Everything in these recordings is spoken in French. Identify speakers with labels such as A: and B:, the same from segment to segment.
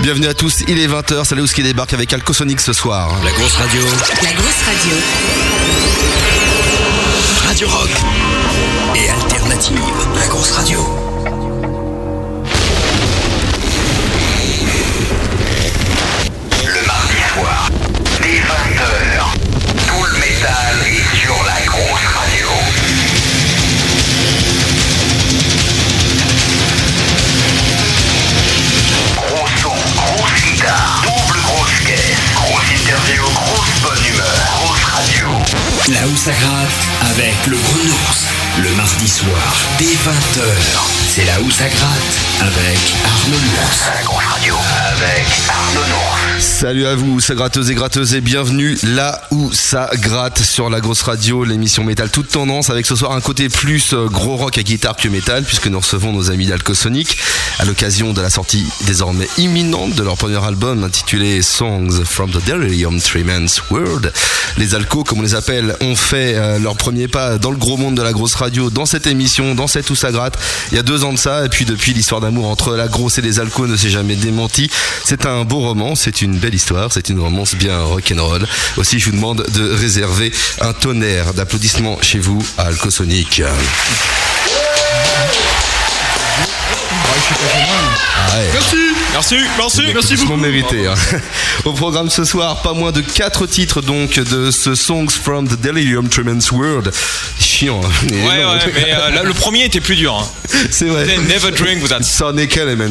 A: Bienvenue à tous, il est 20h, c'est Léo qui débarque avec Alcosonic ce soir.
B: La grosse radio.
C: La grosse radio.
B: Radio rock et alternative. La grosse radio.
D: Le mardi soir, dès 20h, tout le métal est sur la grosse radio. Gros son, grosse guitare, double grosse caisse, grosse interview, grosse bonne humeur, grosse radio.
B: Là où ça gratte avec le Gros Ours. Le mardi soir, dès 20h. C'est là où ça gratte avec Arnaud Nours.
D: La grosse radio avec Arnaud Nours.
A: Salut à vous, ça gratteuses et gratteuses, et bienvenue là où ça gratte sur la grosse radio, l'émission métal toute tendance, avec ce soir un côté plus gros rock à guitare que métal, puisque nous recevons nos amis d'Alcosonic à l'occasion de la sortie désormais imminente de leur premier album intitulé Songs from the Delirium Tremens World. Les Alcos, comme on les appelle, ont fait leur premier pas dans le gros monde de la grosse radio, dans cette émission, dans cette où ça gratte, il y a 2 ans de ça, et puis depuis l'histoire d'amour entre la grosse et les Alcos ne s'est jamais démentie. C'est un beau roman, c'est une belle histoire, c'est une romance bien rock'n'roll. Aussi, je vous demande de réserver un tonnerre d'applaudissements chez vous à Alcosonic. Ah ouais.
E: Merci beaucoup.
A: Mérité, hein. Au programme ce soir, pas moins de 4 titres donc de ce Songs from the Delirium Tremens World. Chiant. Hein.
E: Mais le premier était plus dur. Hein.
A: C'est vrai.
E: Never Drink Without
A: Sonic Element.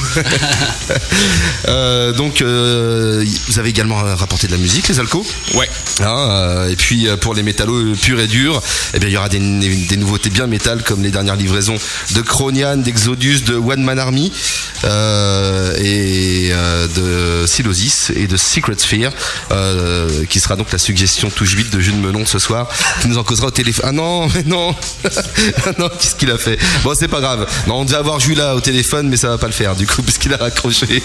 A: Donc vous avez également rapporté de la musique, les Alcos.
E: Ouais.
A: Et puis pour les métallos purs et durs, eh bien il y aura des nouveautés bien métal, comme les dernières livraisons de Cronian, d'Exodus, de One Man Army et de Sylosis et de Secret Sphere, qui sera donc la suggestion touche vite de Jules Melon ce soir, qui nous en causera au téléphone. Ah non, mais non. Ah non, qu'est-ce qu'il a fait? Bon, c'est pas grave. Non, on devait avoir Jules là au téléphone, mais ça va pas le faire du coup, parce qu'il a raccroché.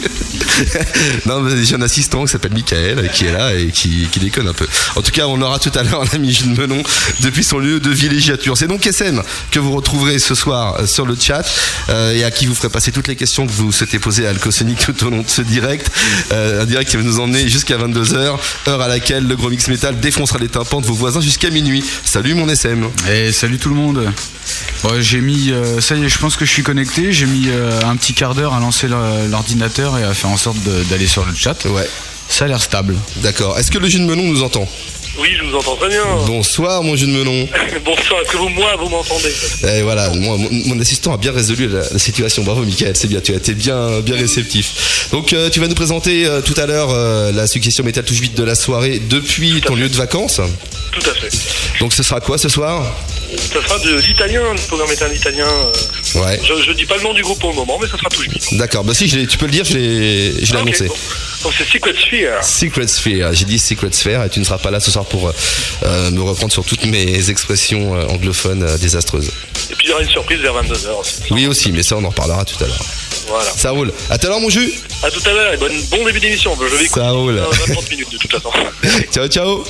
A: Non, mais j'ai un assistant qui s'appelle Michael, qui est là et qui déconne un peu. En tout cas, on aura tout à l'heure l'ami Jules Melon depuis son lieu de villégiature. C'est donc SM que vous retrouverez ce soir sur le chat, et à qui vous ferez passer toutes les questions que vous souhaitez poser à Alcosonic tout au long de ce direct. Un direct qui va nous emmener jusqu'à 22h, heure à laquelle le gros mix métal défoncera les tympans de vos voisins jusqu'à minuit. Salut mon SM.
F: Et salut tout le monde. Bon, j'ai mis, ça y est, je pense que je suis connecté. J'ai mis un petit quart d'heure à lancer l'ordinateur et à faire en sorte d'aller sur le chat.
A: Ouais.
F: Ça a l'air stable.
A: D'accord. Est-ce que le Jules Melon nous entend?
G: Oui, je vous entends très bien.
A: Bonsoir mon Jules Melon.
G: Bonsoir, est-ce que vous m'entendez?
A: Et voilà, mon assistant a bien résolu la situation. Bravo Mickaël, c'est bien, tu as été bien réceptif. Donc tu vas nous présenter tout à l'heure la suggestion métal touche vite de la soirée depuis ton lieu de vacances.
G: Tout à fait.
A: Donc ce sera quoi ce soir?
G: Ça sera de l'italien, du programme métal italien.
A: Ouais.
G: Je dis pas le nom du groupe pour le moment, mais ça sera touche vite.
A: D'accord, bah si, tu peux le dire, je l'ai annoncé.
G: Bon. Donc c'est Secret Sphere.
A: Secret Sphere, j'ai dit Secret Sphere, et tu ne seras pas là ce soir pour me reprendre sur toutes mes expressions anglophones désastreuses.
G: Et puis il y aura une surprise vers 22h aussi.
A: Oui aussi, mais ça on en reparlera tout à l'heure.
G: Voilà.
A: Ça roule. À tout à l'heure mon jus.
G: À tout à l'heure et bon début d'émission. Je vais écouter
A: ça roule.
G: 30 minutes de toute façon.
A: Ciao.
G: Ciao.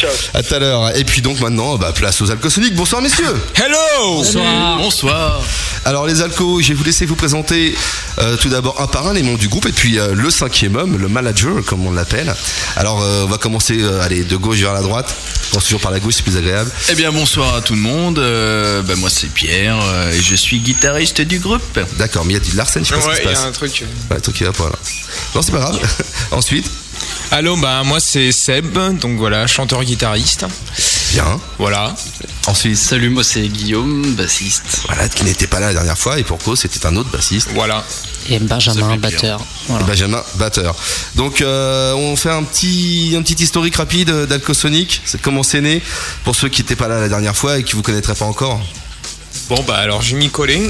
A: À tout à l'heure. Et puis donc maintenant, place aux Alcosonic. Bonsoir messieurs.
E: Hello.
F: Bonsoir.
A: Alors les Alcos, je vais vous laisser vous présenter tout d'abord un par un les membres du groupe, et puis le 5e homme, le manager comme on l'appelle. Alors on va commencer de gauche vers la droite. Bon, toujours par la gauche, c'est plus agréable.
H: Eh bien bonsoir à tout le monde. Moi c'est Pierre et je suis guitariste du groupe.
A: D'accord, mais il y a du Larsen, je sais pas ce qui se passe.
E: Il y a un truc.
A: Ouais, un truc qui va pas là. Non, c'est pas grave. Ensuite.
E: Allô, moi c'est Seb, donc voilà, chanteur-guitariste.
A: Bien.
E: Voilà.
A: Ensuite.
H: Salut, moi c'est Guillaume, bassiste.
A: Voilà, qui n'était pas là la dernière fois, et pour cause c'était un autre bassiste.
E: Voilà.
I: Et Benjamin, batteur. Voilà.
A: Benjamin, batteur. Donc on fait un petit historique rapide d'Alcosonic. C'est comment c'est né, pour ceux qui n'étaient pas là la dernière fois et qui vous connaîtraient pas encore.
E: Bon alors je vais m'y coller.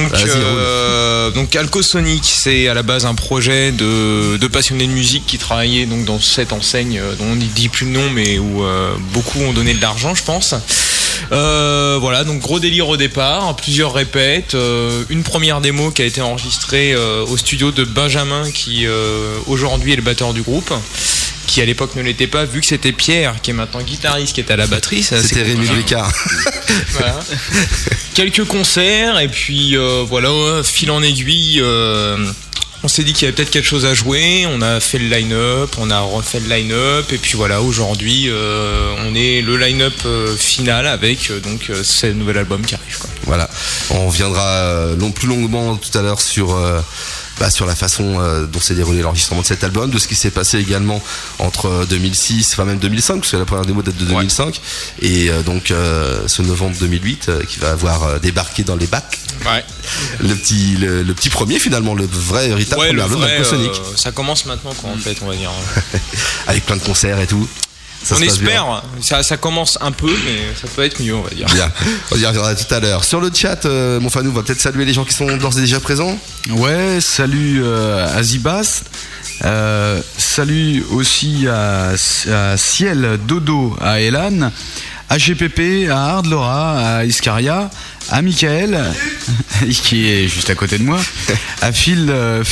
E: Donc Alcosonic, c'est à la base un projet de passionnés de musique qui travaillaient donc dans cette enseigne dont on ne dit plus le nom, mais où beaucoup ont donné de l'argent, je pense. Voilà, donc gros délire au départ, plusieurs répètes, une première démo qui a été enregistrée au studio de Benjamin, qui aujourd'hui est le batteur du groupe, qui à l'époque ne l'était pas, vu que c'était Pierre qui est maintenant guitariste qui est à la batterie.
A: C'était Rémi Blécard.
E: Voilà. Quelques concerts et puis voilà, fil en aiguille, On s'est dit qu'il y avait peut-être quelque chose à jouer. On a fait le line-up, on a refait le line-up, et puis voilà, aujourd'hui, on est le line-up final avec donc ce nouvel album qui arrive, quoi.
A: Voilà, on reviendra plus longuement tout à l'heure sur la façon dont s'est déroulé l'enregistrement de cet album, de ce qui s'est passé également entre 2006, enfin même 2005, parce que la première démo date de 2005, et donc ce novembre 2008 qui va avoir débarqué dans les bacs.
E: Ouais.
A: Le petit premier finalement, le vrai véritable premier album d'Alcosonic.
E: Ça commence maintenant, quoi, en fait, on va dire.
A: Avec plein de concerts et tout.
E: On espère, ça commence un peu, mais ça peut être mieux, on va dire.
A: Bien, on y reviendra tout à l'heure. Sur le chat, mon Fanou, on va peut-être saluer les gens qui sont d'ores et déjà présents.
F: Ouais, salut à Zibas. Salut aussi à Ciel, Dodo, à Elan, à GPP, à Hard Laura, à Iscaria, à Michael, qui est juste à côté de moi, à Phil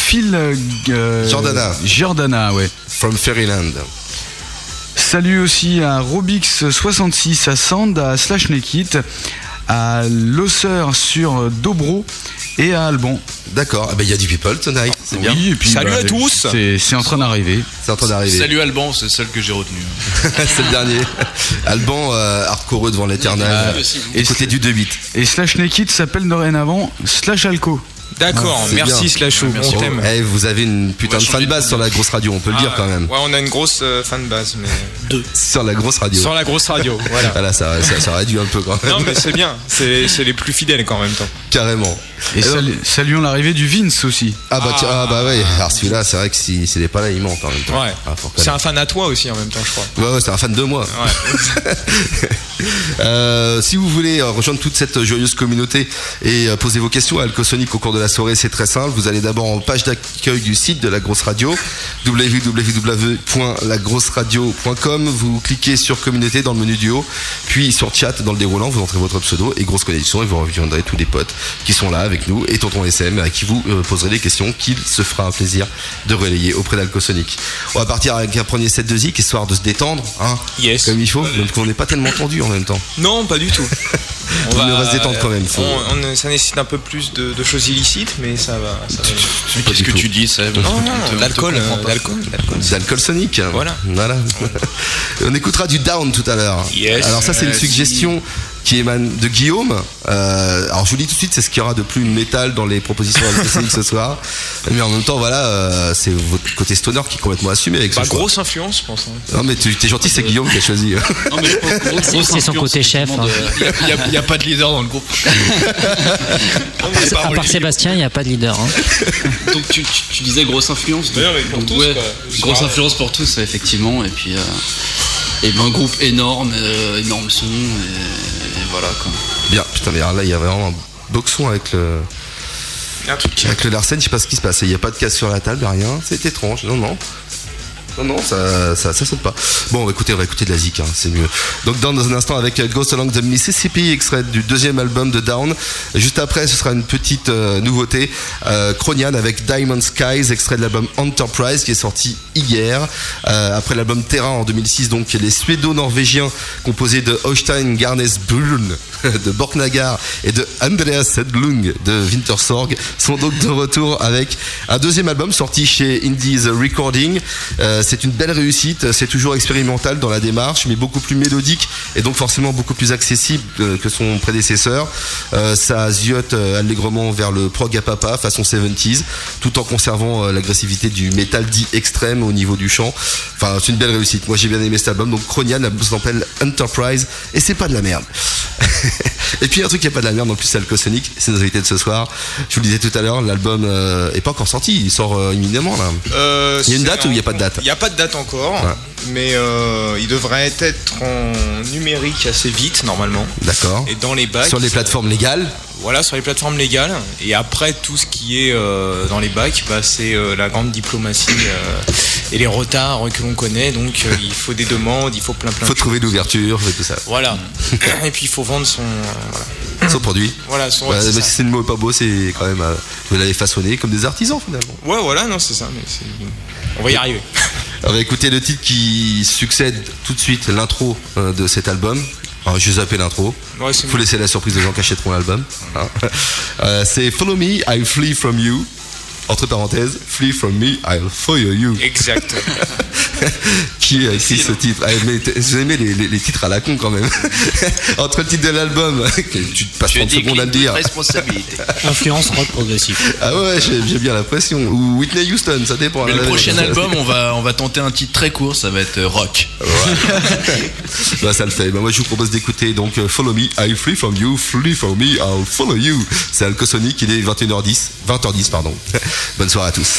F: Jordana, ouais.
A: From Fairyland.
F: Salut aussi à Robix66, à Sand, à Slash Nekit, à Losser sur Dobro et à Alban.
A: D'accord, il y a du people tonight, c'est bien.
F: Et puis,
E: salut à tous.
F: C'est en train d'arriver.
H: Salut Alban, c'est celle que j'ai retenue.
A: C'est le dernier. Alban, hardcore devant l'éternel, et côté du 2-8.
F: Et Slash Nekit s'appelle dorénavant Slash Alco.
E: D'accord, merci Slashou, on t'aime.
A: Vous avez une putain de fanbase sur la grosse radio, on peut le dire quand même.
E: Ouais, on a une grosse fanbase, mais 2.
A: Sur la grosse radio.
E: Sur la grosse radio, voilà.
A: Voilà, ça réduit un peu quand même.
E: Non, mais c'est bien, c'est les plus fidèles quand même temps.
A: Carrément.
F: Et saluons l'arrivée du Vince aussi.
A: Ah bah ouais, alors celui-là, c'est vrai que s'il n'est pas là, il monte en même temps.
E: Ouais. C'est un fan à toi aussi en même temps, je crois.
A: Ouais, c'est un fan de moi.
E: Ouais.
A: Si vous voulez rejoindre toute cette joyeuse communauté et poser vos questions à Alcosonic au cours de la soirée, c'est très simple. Vous allez d'abord en page d'accueil du site de la grosse radio, www.lagrosseradio.com. Vous cliquez sur communauté dans le menu du haut, puis sur chat dans le déroulant, vous entrez votre pseudo et grosse connexion, et vous reviendrez tous les potes qui sont là avec nous et tonton SM à qui vous poserez des questions qu'il se fera un plaisir de relayer auprès d'Alcosonic. On va partir avec un premier set de zik histoire de se détendre, hein,
E: yes.
A: Comme il faut, donc on n'est pas tellement tendu en même temps.
E: Non, pas du tout.
A: On va se détendre quand même.
E: Ça nécessite un peu plus de choses illicites, mais ça va.
H: Qu'est-ce que tu dis, ça?
E: Non, l'alcool
A: Sonic.
E: Voilà.
A: On écoutera du Down tout à l'heure.
E: Yes.
A: Alors ça, c'est une suggestion qui émane de Guillaume. Alors je vous dis tout de suite, c'est ce qu'il y aura de plus métal dans les propositions de ce soir. Mais en même temps, voilà, c'est votre côté stoner qui est complètement assumé avec ce choix.
E: Grosse influence, je pense. Hein.
A: Non mais t'es gentil, c'est Guillaume qui a choisi.
H: Non, mais
I: c'est son côté chef.
H: Il n'y a pas de leader dans le groupe.
I: À part Sébastien, il n'y a pas de leader. Hein.
H: Donc tu disais grosse influence.
E: Pour tous,
H: ouais, grosse influence pour tous, effectivement. Et puis un groupe énorme son. Et voilà quoi.
A: Bien, putain, mais alors là il y a vraiment un boxon avec le Larsen, je sais pas ce qui se passe. Il n'y a pas de casse sur la table, rien. C'est étrange. Non, ça saute pas. Bon, on va écouter de la zik, hein, c'est mieux. Donc dans un instant avec Ghost Along the Mississippi, extrait du deuxième album de Down. Juste après, ce sera une petite nouveauté, Cronian avec Diamond Skies, extrait de l'album Enterprise qui est sorti hier. Après l'album Terra en 2006, donc les Suédo-Norvégiens composés de Øystein Garnesbrun de Borknagar et de Andreas Hedlund de Wintersorg sont donc de retour avec un deuxième album sorti chez Indies Recording. C'est une belle réussite, c'est toujours expérimental dans la démarche, mais beaucoup plus mélodique et donc forcément beaucoup plus accessible que son prédécesseur. Ça ziote allègrement vers le prog à papa façon 70s, tout en conservant l'agressivité du métal dit extrême au niveau du chant. Enfin, c'est une belle réussite. Moi, j'ai bien aimé cet album. Donc, Cronian, l'album s'appelle Enterprise et c'est pas de la merde. Et puis, un truc qui est pas de la merde non plus, c'est Alcosonic. C'est nos invités de ce soir. Je vous le disais tout à l'heure, l'album est pas encore sorti. Il sort imminemment là. Il y a une date ou il n'y a pas de date?
E: Il n'y a pas de date encore, mais il devrait être en numérique assez vite normalement.
A: D'accord.
E: Et dans les bacs.
A: Sur les plateformes légales.
E: Voilà, sur les plateformes légales. Et après, tout ce qui est dans les bacs, c'est la grande diplomatie et les retards que l'on connaît. Donc, il faut des demandes, il faut plein
A: faut trouver l'ouverture, et tout ça.
E: Voilà. Et puis, il faut vendre son
A: produit.
E: Voilà, son
A: mais si c'est le mot pas beau, c'est quand même vous l'avez façonné comme des artisans finalement.
E: Ouais, voilà, non, c'est ça. Mais on va y arriver.
A: On va écouter le titre qui succède tout de suite l'intro de cet album. Alors, je vais zapper l'intro.
E: Ouais,
A: faut laisser la surprise des gens qui achèteront l'album. Hein. C'est Follow Me, I Flee From You. entre parenthèses, Flee from me, I'll follow you.
E: Exact.
A: Qui a écrit ce titre? Mais vous aimez les titres à la con quand même. Entre le titre de l'album, tu te passes 30 secondes à le dire.
H: Responsabilité.
I: Influence rock progressif.
A: Ah ouais, j'ai bien l'impression. Ou Whitney Houston, ça dépend.
C: Mais le prochain album, on va tenter un titre très court, ça va être rock.
A: Bah ça le fait. Bah, moi je vous propose d'écouter donc Follow Me, I'll Flee From You, Flee From Me, I'll Follow You. C'est Alcosonic, il est 20h10 pardon. Bonne soirée à tous.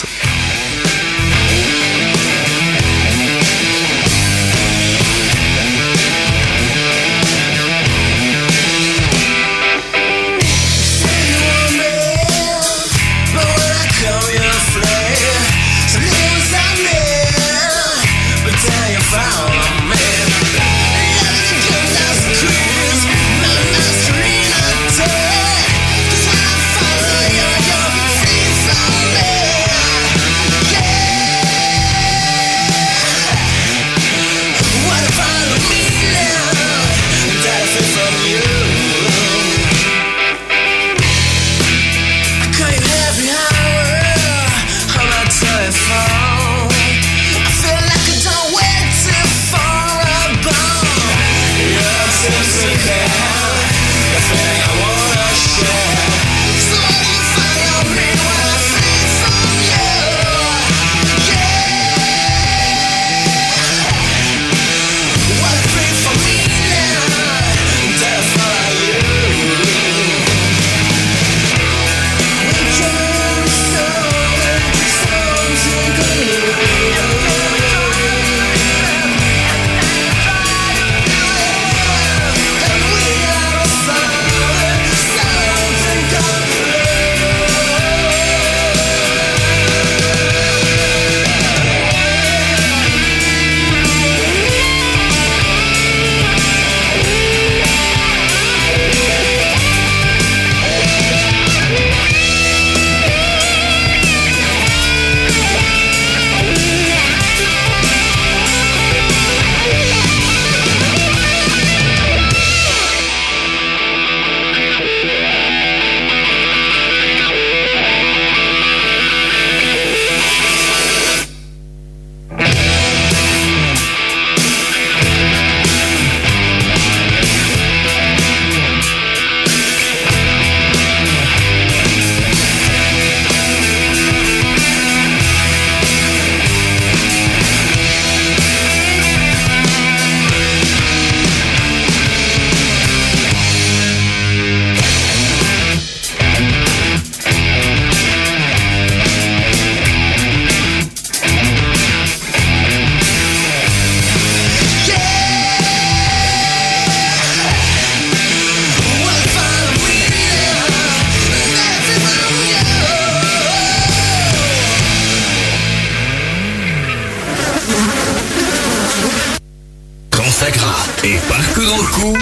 B: Et pas que dans le coup,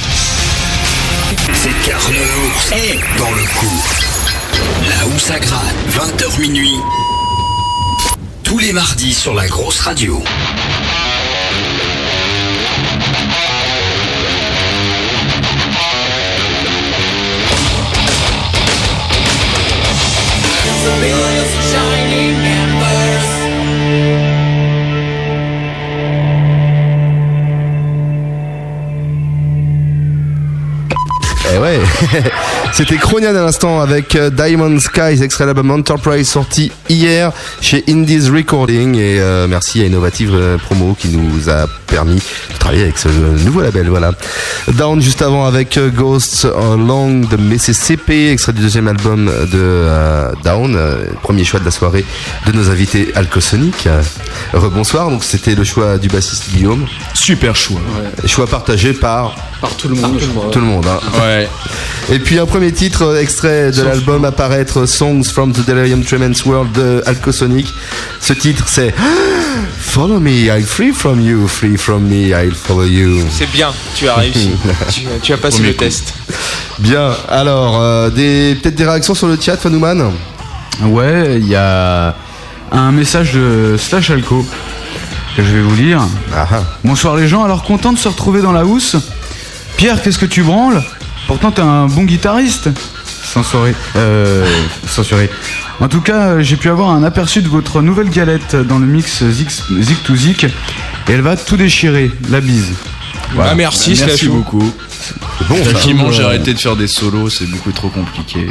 B: c'est car le ours est dans le coup. Là où ça gratte, 20h minuit, tous les mardis sur la grosse radio.
A: Eh ouais, c'était Cronian à l'instant avec Diamond Skies, extrait de l'album Enterprise sorti hier chez Indies Recording et merci à Innovative Promo qui nous a permis de travailler avec ce nouveau label. Voilà. Down juste avant avec Ghosts Along the Mississippi, extrait du deuxième album de Down, premier choix de la soirée de nos invités Alcosonic. Rebonsoir, donc c'était le choix du bassiste Guillaume.
F: Super choix.
A: Ouais. Choix partagé par
H: tout le monde.
A: Tout le monde. Hein.
F: Ouais.
A: Et puis un premier titre extrait de l'album à paraître, Songs from the Delirium Tremens World de Alcosonic. Ce titre c'est Follow me, I'll free from you, free from me, I'll follow you.
E: C'est bien, tu as réussi. tu as passé le test.
A: Bien, alors peut-être des réactions sur le chat, Fanouman?
F: Ouais, il y a un message de Slash Alco que je vais vous lire. Bonsoir les gens, alors content de se retrouver dans la housse. Pierre, qu'est-ce que tu branles? Pourtant t'es un bon guitariste. Censuré. En tout cas, j'ai pu avoir un aperçu de votre nouvelle galette dans le mix Zik to Zik, et elle va tout déchirer. La bise.
E: Voilà. Ah, merci
C: beaucoup.
A: C'est bon,
C: effectivement, j'ai arrêté de faire des solos, c'est beaucoup trop compliqué.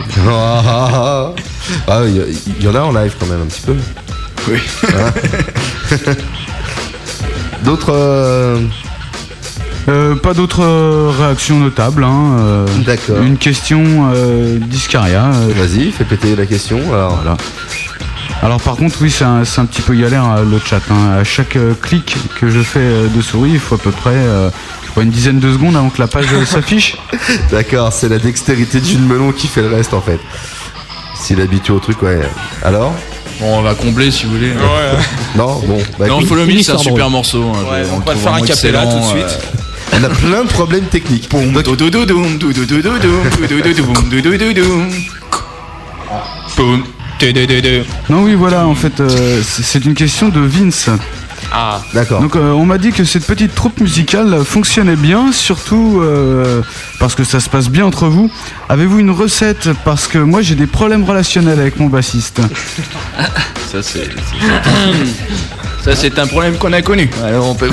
A: Il y en a en live quand même un petit peu.
C: Oui.
A: D'autres
F: pas d'autres réactions notables.
A: D'accord.
F: Une question d'Iscaria.
A: Vas-y, fais péter la question. Alors,
F: voilà. Alors par contre, oui, c'est un petit peu galère le chat. À chaque clic que je fais de souris, il faut à peu près une dizaine de secondes avant que la page s'affiche.
A: D'accord, c'est la dextérité de Jules Melon qui fait le reste en fait. S'il est habitué au truc, ouais. Alors
C: bon, on va combler si vous voulez.
A: Ouais. Non, bon.
C: Non, Follow Me, c'est un super morceau.
E: Ouais, on va le faire un cappella tout de suite.
A: On a plein de problèmes techniques.
F: Non, oui, voilà, en fait, c'est une question de Vince.
E: Ah,
A: d'accord.
F: Donc on m'a dit que cette petite troupe musicale fonctionnait bien, surtout parce que ça se passe bien entre vous. Avez-vous une recette? Parce que moi j'ai des problèmes relationnels avec mon bassiste.
C: Ça c'est un problème qu'on a connu. Alors on peut.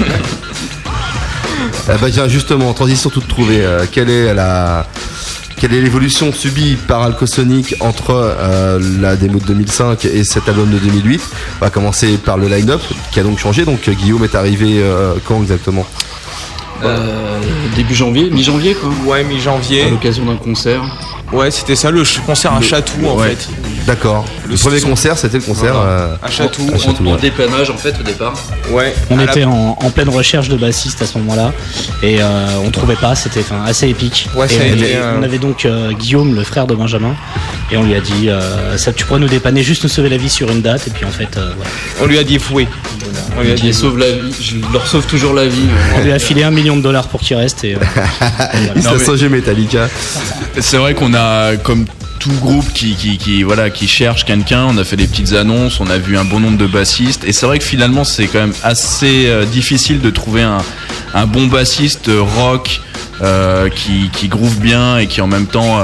A: Tiens, justement, transition toute trouvée. Quelle est l'évolution subie par Alcosonic entre la démo de 2005 et cet album de 2008? On va commencer par le line-up qui a donc changé. Donc Guillaume est arrivé quand exactement?
H: Début janvier, mi-janvier quoi.
E: Ouais, mi-janvier.
H: À l'occasion d'un concert.
E: Ouais, c'était ça, le concert à Chatou en fait.
A: D'accord. Le premier concert, c'était le concert
E: à Chatou.
H: En dépannage en fait au départ.
E: Ouais.
I: On était en pleine recherche de bassiste à ce moment-là et on trouvait pas, c'était assez épique.
E: Ouais,
I: on avait donc Guillaume, le frère de Benjamin, et on lui a dit tu pourrais nous dépanner, juste nous sauver la vie sur une date, et puis en fait voilà.
E: On lui a dit fouet.
H: On lui a dit sauve la vie, je leur sauve toujours la vie.
I: On lui a filé $1 million pour qu'il reste et
A: voilà. Il s'est songé Metallica.
C: C'est vrai qu'on a, comme tout groupe qui cherche quelqu'un, on a fait des petites annonces, on a vu un bon nombre de bassistes, et c'est vrai que finalement c'est quand même assez difficile de trouver un bon bassiste rock qui groove bien et qui en même temps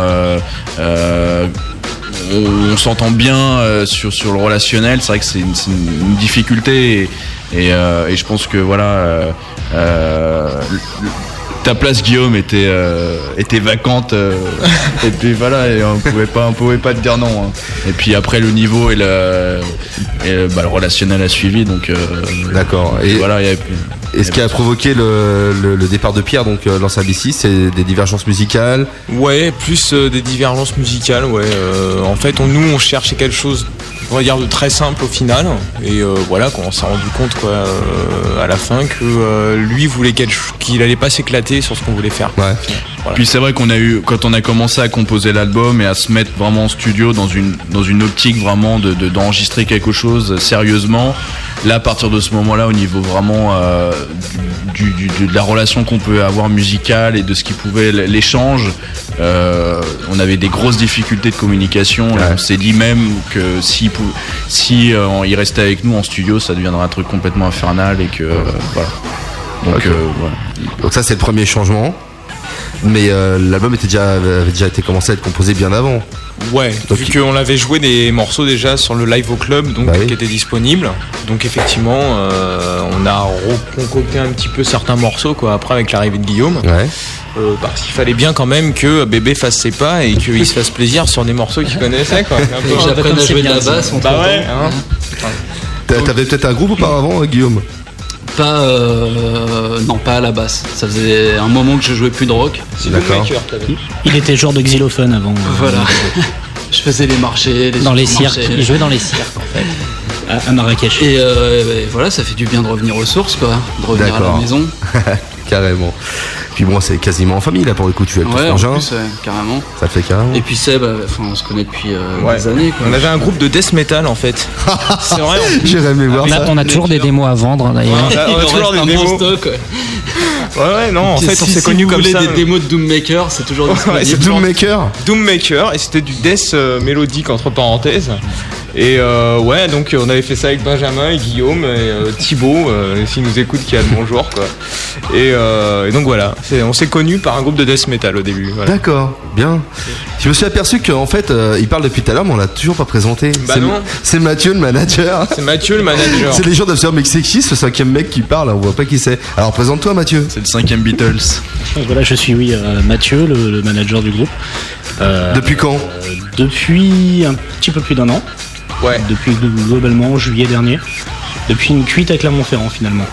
C: on s'entend bien sur le relationnel. C'est vrai que c'est une difficulté et je pense que voilà ta place, Guillaume, était vacante et puis voilà, et on pouvait pas te dire non, hein. Et puis après le niveau et le relationnel a suivi, donc
A: d'accord. Et
C: voilà.
A: Et ce qui a provoqué le départ de Pierre, donc l'ancien BC, c'est des divergences musicales.
E: Ouais, plus des divergences musicales. Ouais. En fait, on cherchait quelque chose, on va dire, de très simple au final. Et voilà, quand on s'est rendu compte à la fin que lui voulait qu'il allait pas s'éclater sur ce qu'on voulait faire.
A: Ouais.
E: Voilà.
C: Puis c'est vrai qu'on a eu, quand on a commencé à composer l'album et à se mettre vraiment en studio dans une optique vraiment d'enregistrer quelque chose sérieusement. Là, à partir de ce moment-là, au niveau vraiment de la relation qu'on peut avoir musicale et de ce qui pouvait l'échange, on avait des grosses difficultés de communication. Ouais. On s'est dit même que si il restait avec nous en studio, ça deviendrait un truc complètement infernal et que voilà. Donc,
A: okay.
C: Voilà.
A: Donc ça, c'est le premier changement. Mais l'album avait déjà été commencé à être composé bien avant.
E: Ouais, donc, vu qu'on avait joué des morceaux déjà sur le live au club, donc qui était disponible. Donc effectivement, on a reconcocté un petit peu certains morceaux après avec l'arrivée de Guillaume.
A: Ouais.
E: Parce qu'il fallait bien quand même que Bébé fasse ses pas et qu'il se fasse plaisir sur des morceaux qu'il connaissait.
H: J'apprenne à jouer de la basse.
E: Ouais.
A: T'avais peut-être un groupe auparavant, Guillaume?
H: Non, pas à la basse. Ça faisait un moment que je jouais plus de rock.
A: D'accord.
I: Il était genre de xylophone avant.
H: Voilà. Je faisais les marchés,
I: dans les cirques. Il jouait dans les cirques en fait. À Marrakech.
H: Et voilà, ça fait du bien de revenir aux sources, quoi. De revenir à la maison.
A: Carrément. Puis bon, c'est quasiment en famille là pour le coup. Tu es avec ton frangin.
H: Carrément.
A: Ça fait carrément.
H: Et puis Seb, on se connaît depuis des années, quoi.
E: On avait un groupe de death metal en fait. C'est vrai.
A: J'irais aimé voir ça.
I: On a toujours des démos à vendre d'ailleurs.
H: On a toujours des démos. Stock.
E: Ouais, non, en fait, on s'est connus comme ça.
H: Si vous voulez des démos de Doommaker, c'est toujours disponible.
A: C'est Doommaker.
E: Doommaker, et c'était du death mélodique entre parenthèses. Et ouais, donc on avait fait ça avec Benjamin et Guillaume et Thibaut, s'il nous écoute, qui a le bonjour, quoi. Et donc voilà, on s'est connus par un groupe de death metal au début. Voilà.
A: D'accord, bien. Je me suis aperçu qu'en fait, il parle depuis tout à l'heure, mais on l'a toujours pas présenté.
E: Bah non.
A: C'est Mathieu, le manager.
E: C'est Mathieu, le manager.
A: C'est les gens doivent se dire, mais c'est qui ce 5e mec qui parle? On voit pas qui c'est. Alors présente-toi, Mathieu.
C: C'est le 5e Beatles.
I: Voilà, je suis Mathieu, le manager du groupe.
A: Depuis quand?
I: Depuis un petit peu plus d'un an.
E: Ouais.
I: Depuis globalement juillet dernier. Depuis une cuite à Clermont-Ferrand finalement.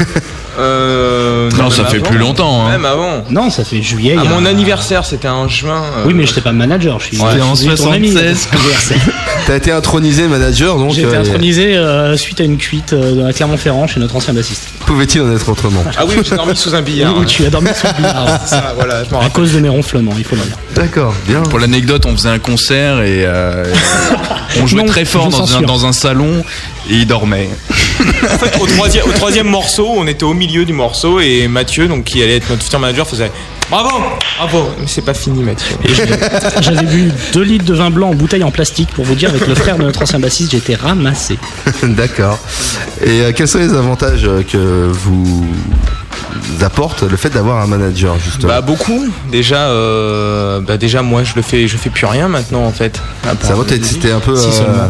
C: Non, ça fait plus longtemps. Hein.
E: Même avant.
I: Non, ça fait juillet.
E: Mon anniversaire, c'était en juin.
I: Oui, mais j'étais pas manager. Je suis
C: en 76.
A: T'as été intronisé manager, donc.
I: J'ai été intronisé suite à une cuite à Clermont-Ferrand chez notre ancien bassiste.
A: Pouvait-il en être autrement?
E: Ah oui, j'ai dormi sous un billard.
I: Oui, tu as dormi sous un billard.
E: C'est ça, voilà.
I: À cause de mes ronflements, il faut le dire.
A: D'accord, bien.
C: Pour l'anecdote, on faisait un concert et on jouait très fort dans un salon et il dormait.
E: En fait, au troisième morceau, on était au milieu du morceau et Mathieu, donc qui allait être notre futur manager, faisait bravo, bravo. Mais c'est pas fini, Mathieu.
I: Et j'avais bu 2 litres de vin blanc en bouteille en plastique pour vous dire, avec le frère de notre ancien bassiste, j'étais ramassé.
A: D'accord. Et quels sont les avantages que vous apporte le fait d'avoir un manager, justement?
E: Bah beaucoup. Déjà, moi je fais plus rien maintenant en fait.
A: Ça va, c'était un peu.
I: Si seulement.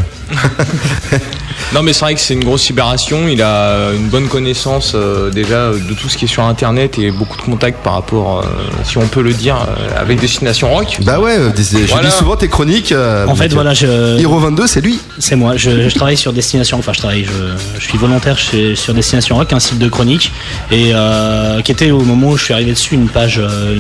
E: Non mais c'est vrai que c'est une grosse libération. Il a une bonne connaissance déjà de tout ce qui est sur internet et beaucoup de contacts par rapport, si on peut le dire, avec Destination Rock.
A: Bah ouais, je lis souvent tes chroniques.
I: En fait, voilà,
A: Hero 22, c'est lui.
I: C'est moi. Je travaille sur Destination. Enfin, je suis volontaire sur Destination Rock, un site de chroniques, et qui était au moment où je suis arrivé dessus une page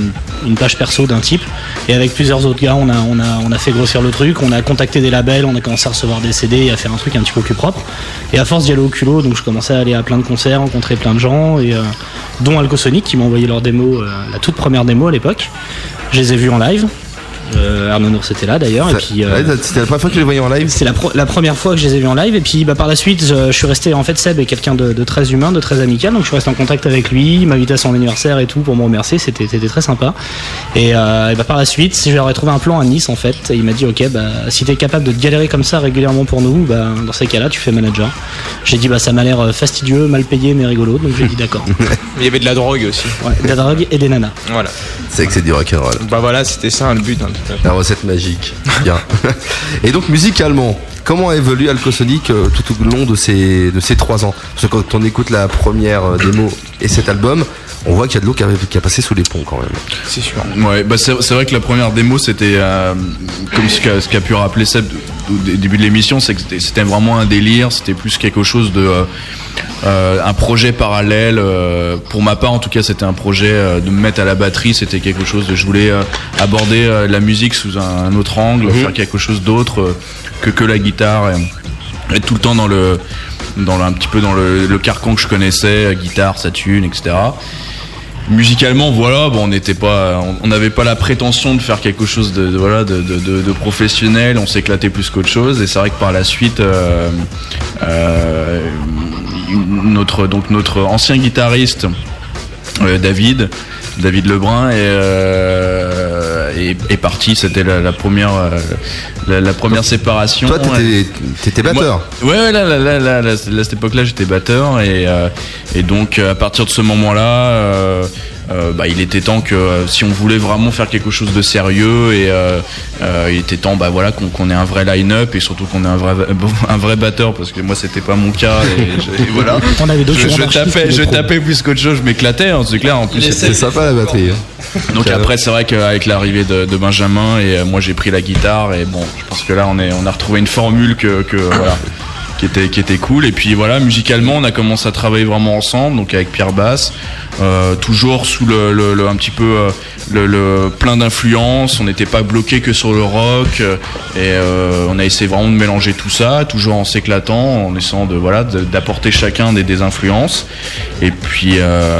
I: perso d'un type. Et avec plusieurs autres gars, on a fait grossir le truc. On a contacté des labels, on a commencé à recevoir des CD et à faire un truc un petit peu plus propre. Et à force d'y aller au culot, donc je commençais à aller à plein de concerts, rencontrer plein de gens, et dont Alcosonic qui m'a envoyé leur démo, la toute première démo à l'époque. Je les ai vus en live. Arnaud Nours était là d'ailleurs.
A: C'était la première fois que tu les voyais en live?
I: C'est la première fois que je les ai vus en live. Et puis par la suite, je suis resté, en fait, Seb est quelqu'un de très humain, de très amical. Donc je suis resté en contact avec lui. Il m'a invité à son anniversaire et tout pour me remercier. C'était très sympa. Et par la suite, je leur ai trouvé un plan à Nice en fait. Et il m'a dit, ok, si t'es capable de te galérer comme ça régulièrement pour nous, dans ces cas-là, tu fais manager. J'ai dit, ça m'a l'air fastidieux, mal payé, mais rigolo. Donc j'ai dit d'accord.
E: Il y avait de la drogue aussi.
I: Ouais, de la drogue et des nanas.
E: Voilà.
A: C'est que c'est du rock'n'roll.
E: Bah voilà, c'était ça le but.
A: La recette magique. Bien. Et donc musicalement, comment a évolué Alcosonic tout au long de ces 3 ans? Parce que quand on écoute la première démo et cet album, on voit qu'il y a de l'eau qui a passé sous les ponts quand même.
E: C'est sûr.
C: Ouais, c'est vrai que la première démo, c'était comme ce qu'a pu rappeler Seb au début de l'émission, c'est que c'était vraiment un délire, c'était plus quelque chose de un projet parallèle. Pour ma part, en tout cas, c'était un projet de me mettre à la batterie. C'était quelque chose de, je voulais aborder la musique sous un autre angle, faire quelque chose d'autre que la guitare, et être tout le temps un petit peu dans le carcan que je connaissais, guitare, Saturne, etc. Musicalement, voilà, on n'avait pas la prétention de faire quelque chose de professionnel. On s'éclatait plus qu'autre chose. Et c'est vrai que par la suite, notre ancien guitariste David Lebrun est parti. C'était la première séparation.
A: Toi, t'étais batteur.
C: Ouais, là, à cette époque-là, j'étais batteur, et donc à partir de ce moment-là, il était temps que si on voulait vraiment faire quelque chose de sérieux, et il était temps qu'on ait un vrai line-up, et surtout qu'on ait un vrai batteur, parce que moi c'était pas mon cas, et voilà.
I: On avait
C: je tapais plus qu'autre chose, je m'éclatais, hein, c'est clair. En plus
A: c'est sympa la batterie.
C: Donc après, c'est vrai qu'avec l'arrivée de Benjamin, et moi j'ai pris la guitare, et bon, je pense que là on a retrouvé une formule voilà, qui était cool. Et puis voilà, musicalement, on a commencé à travailler vraiment ensemble, donc avec Pierre Basse, toujours sous un petit peu le plein d'influences. On n'était pas bloqué que sur le rock, et on a essayé vraiment de mélanger tout ça, toujours en s'éclatant, en essayant d'apporter chacun des influences. Et puis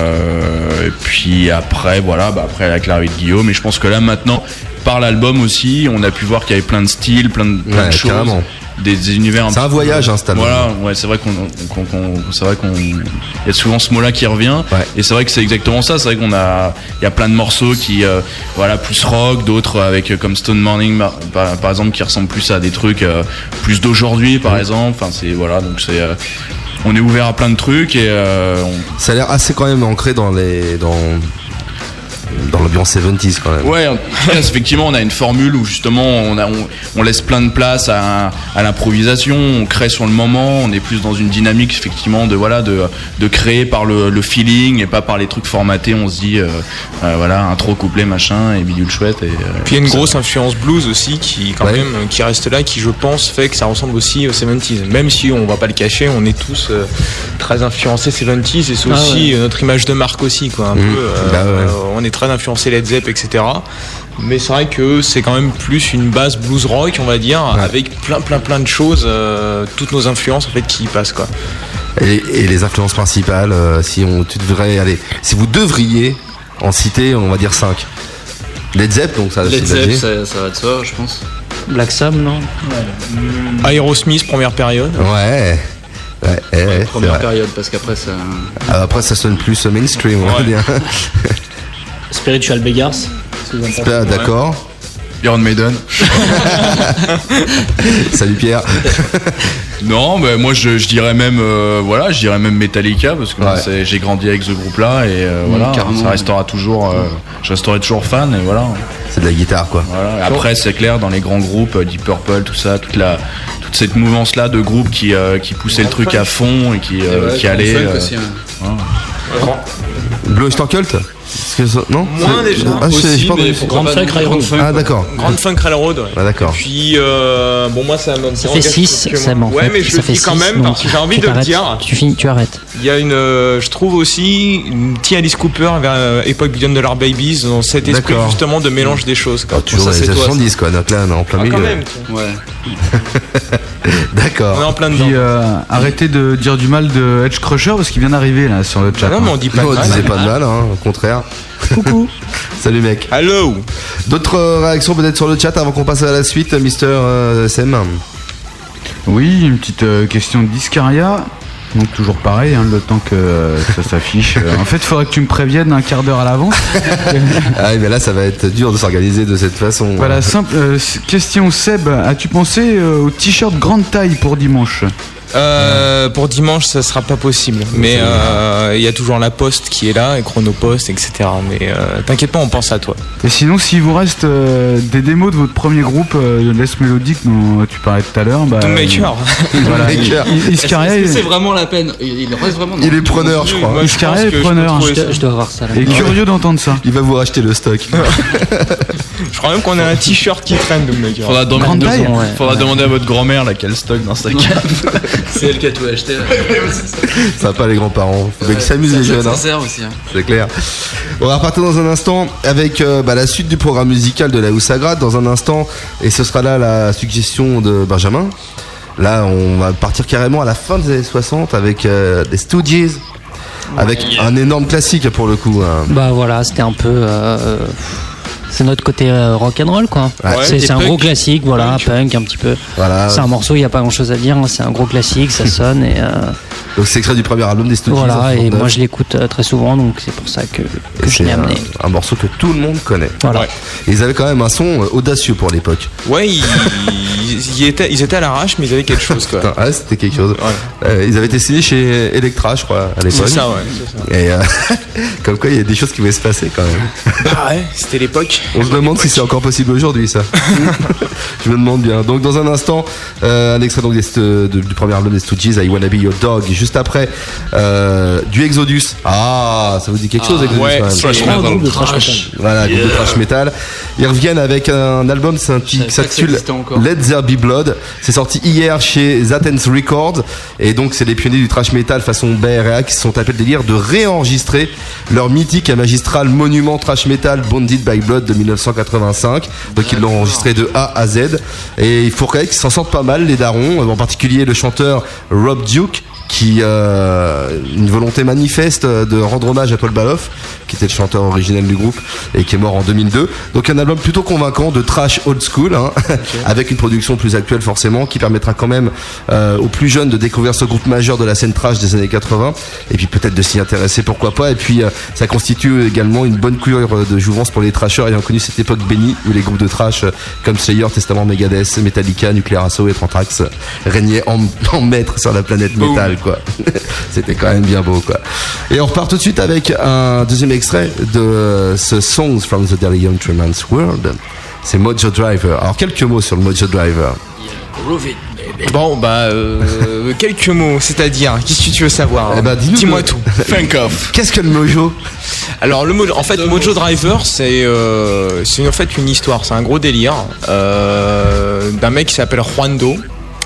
C: après, après avec l'arrivée de Guillaume, et je pense que là maintenant, par l'album aussi, on a pu voir qu'il y avait plein de styles, plein de choses. Carrément. des univers.
A: C'est un voyage, hein, cet album.
C: Voilà, ouais, c'est vrai il y a souvent ce mot-là qui revient.
A: Ouais.
C: Et c'est vrai que c'est exactement ça. C'est vrai il y a plein de morceaux qui, plus rock, d'autres avec comme Stone Morning, par exemple, qui ressemblent plus à des trucs plus d'aujourd'hui, par exemple. Enfin, donc c'est. On est ouvert à plein de trucs et
A: ça a l'air assez quand même ancré dans l'ambiance 70s quand même.
C: Ouais, effectivement, on a une formule où justement on laisse plein de place à l'improvisation, on crée sur le moment, on est plus dans une dynamique effectivement de créer par le feeling et pas par les trucs formatés. On se dit intro, couplet, machin et bidule chouette. Et
E: puis il y a une grosse influence blues aussi qui qui reste là, qui je pense fait que ça ressemble aussi aux 70s. Même si on va pas le cacher, on est tous très influencés 70s et c'est aussi notre image de marque aussi quoi. On est très influencé Led Zepp, etc. Mais c'est vrai que c'est quand même plus une base blues rock, on va dire, avec plein de choses, toutes nos influences en fait qui y passent quoi.
A: Et les influences principales, si vous devriez en citer, on va dire 5. Led Zepp, donc ça.
H: Led Zepp, ça va de soi, je pense.
I: Black Sabbath, non?
E: Aerosmith, première période.
A: Ouais.
H: Première période, parce qu'après ça.
A: Après ça sonne plus mainstream, on va dire.
I: Spiritual Beggars.
A: D'accord.
C: Iron Maiden.
A: Salut Pierre.
C: Non, mais moi je dirais même Metallica parce que j'ai grandi avec ce groupe-là et ça restera toujours. Je resterai toujours fan et voilà.
A: C'est de la guitare quoi.
C: Voilà. Après c'est clair dans les grands groupes, Deep Purple, tout ça, toute cette mouvance-là de groupes qui poussait le truc à fond et qui allait.
A: Blue Oyster Cult. Non,
E: moins déjà.
I: Grand Funk Railroad.
A: Ah d'accord.
E: Grand Funk Railroad.
A: Ah d'accord.
E: Puis moi ça
J: fait 6, Sam en fait.
E: Ouais mais je le dis quand même parce que j'ai envie de le dire.
J: Tu arrêtes.
E: Il y a je trouve aussi une petite Alice Cooper vers époque Beyond the Dollar Babies dans cet esprit justement de mélange des choses. Quoi.
A: Toujours les 70 quoi, donc là on est en plein milieu.
E: Quand même.
A: Ouais. D'accord.
E: On est en plein dedans.
F: Puis arrêtez de dire du mal de Edge Crusher parce qu'il vient d'arriver là sur le chat.
E: Non mais on dit pas de mal.
A: On disait pas de mal, au contraire.
I: Coucou.
A: Salut mec.
E: Hello.
A: D'autres réactions peut-être sur le chat avant qu'on passe à la suite, Mister SM?
F: Oui, une petite question de Discaria. Donc toujours pareil, le temps que ça s'affiche. En fait, il faudrait que tu me préviennes un quart d'heure à l'avance.
A: Mais là, ça va être dur de s'organiser de cette façon.
F: Voilà, simple question Seb. As-tu pensé au t-shirt grande taille pour dimanche?
E: Pour dimanche ça sera pas possible mais il y a toujours la poste qui est là et Chronopost etc mais t'inquiète pas on pense à toi.
F: Et sinon s'il vous reste des démos de votre premier groupe Les Mélodiques dont tu parlais tout à l'heure
E: Maker.
F: Voilà,
H: c'est vraiment la peine il reste vraiment
A: il est preneur je crois.
F: Iscaria est preneur
J: je dois voir ça là.
F: Et curieux d'entendre ça.
A: Il va vous racheter le stock.
E: Je crois même qu'on a un t-shirt qui traîne de Maker.
C: Faudra demander à votre grand-mère quel stock dans sa cave.
H: C'est elle qui a tout acheté.
A: Ça va pas les grands-parents. Faut bien qu'ils s'amusent les jeunes.
H: Ça sert aussi.
A: C'est clair. On va repartir dans un instant avec la suite du programme musical de la Houssagrade dans un instant et ce sera là la suggestion de Benjamin. Là on va partir carrément à la fin des années 60 avec des Stooges. Avec un énorme classique pour le coup.
J: Bah voilà, c'était un peu. C'est notre côté rock'n'roll quoi. C'est un gros classique, punk un petit peu.
A: Voilà.
J: C'est un morceau, il n'y a pas grand chose à dire, c'est un gros classique, ça sonne et.
A: Donc c'est extrait du premier album des Stooges.
J: Voilà, et moi je l'écoute très souvent, donc c'est pour ça que je l'ai amené.
A: Un morceau que tout le monde connaît.
J: Voilà.
A: Ouais. Et ils avaient quand même un son audacieux pour l'époque.
E: Ouais, ils étaient à l'arrache, mais ils avaient quelque chose quoi.
A: Putain, c'était quelque chose. Ouais. Ils avaient été signés chez Elektra, je crois, à l'époque.
E: C'est ça, ouais.
A: Et comme quoi, il y a des choses qui pouvaient se passer quand même.
E: Bah ouais, c'était l'époque.
A: On se demande si c'est encore possible aujourd'hui, ça. Je me demande bien. Donc dans un instant, un extrait donc, du premier album des Stooges, I Wanna Be Your Dog. Juste après, du Exodus. Ah, ça vous dit quelque chose, Exodus?
E: Ouais,
I: Thrash metal.
A: Voilà, groupe de thrash metal. Ils reviennent avec un album qui s'intitule Let There Be Blood. C'est sorti hier chez Zaten's Records. Et donc, c'est les pionniers du thrash metal façon BRA qui se sont tapés le délire de réenregistrer leur mythique et magistral monument thrash metal Bonded by Blood de 1985. Donc, ils l'ont enregistré de A à Z. Et il faut reconnaître qu'ils s'en sortent pas mal, les darons. En particulier, le chanteur Rob Duke, qui une volonté manifeste de rendre hommage à Paul Baloff, qui était le chanteur originel du groupe et qui est mort en 2002. Donc un album plutôt convaincant de thrash old school, hein, avec une production plus actuelle forcément, qui permettra quand même aux plus jeunes de découvrir ce groupe majeur de la scène thrash des années 80, et puis peut-être de s'y intéresser, pourquoi pas. Et puis ça constitue également une bonne couleur de jouvence pour les trashers ayant connu cette époque bénie où les groupes de trash comme Slayer, Testament, Megadeth, Metallica, Nuclear Assault et Anthrax régnaient en maître sur la planète métal, quoi. C'était quand même bien beau, quoi. Et on repart tout de suite avec un deuxième extrait de ce Songs from the Daily Gentleman's World. C'est Mojo Driver. Alors quelques mots sur le Mojo Driver.
E: Bon, quelques mots, c'est-à-dire, qu'est-ce que tu veux savoir? Dis-moi tout.
C: Think of.
A: Qu'est-ce que le Mojo?
E: Alors, Mojo Driver, c'est en fait une histoire, c'est un gros délire d'un mec qui s'appelle Juando,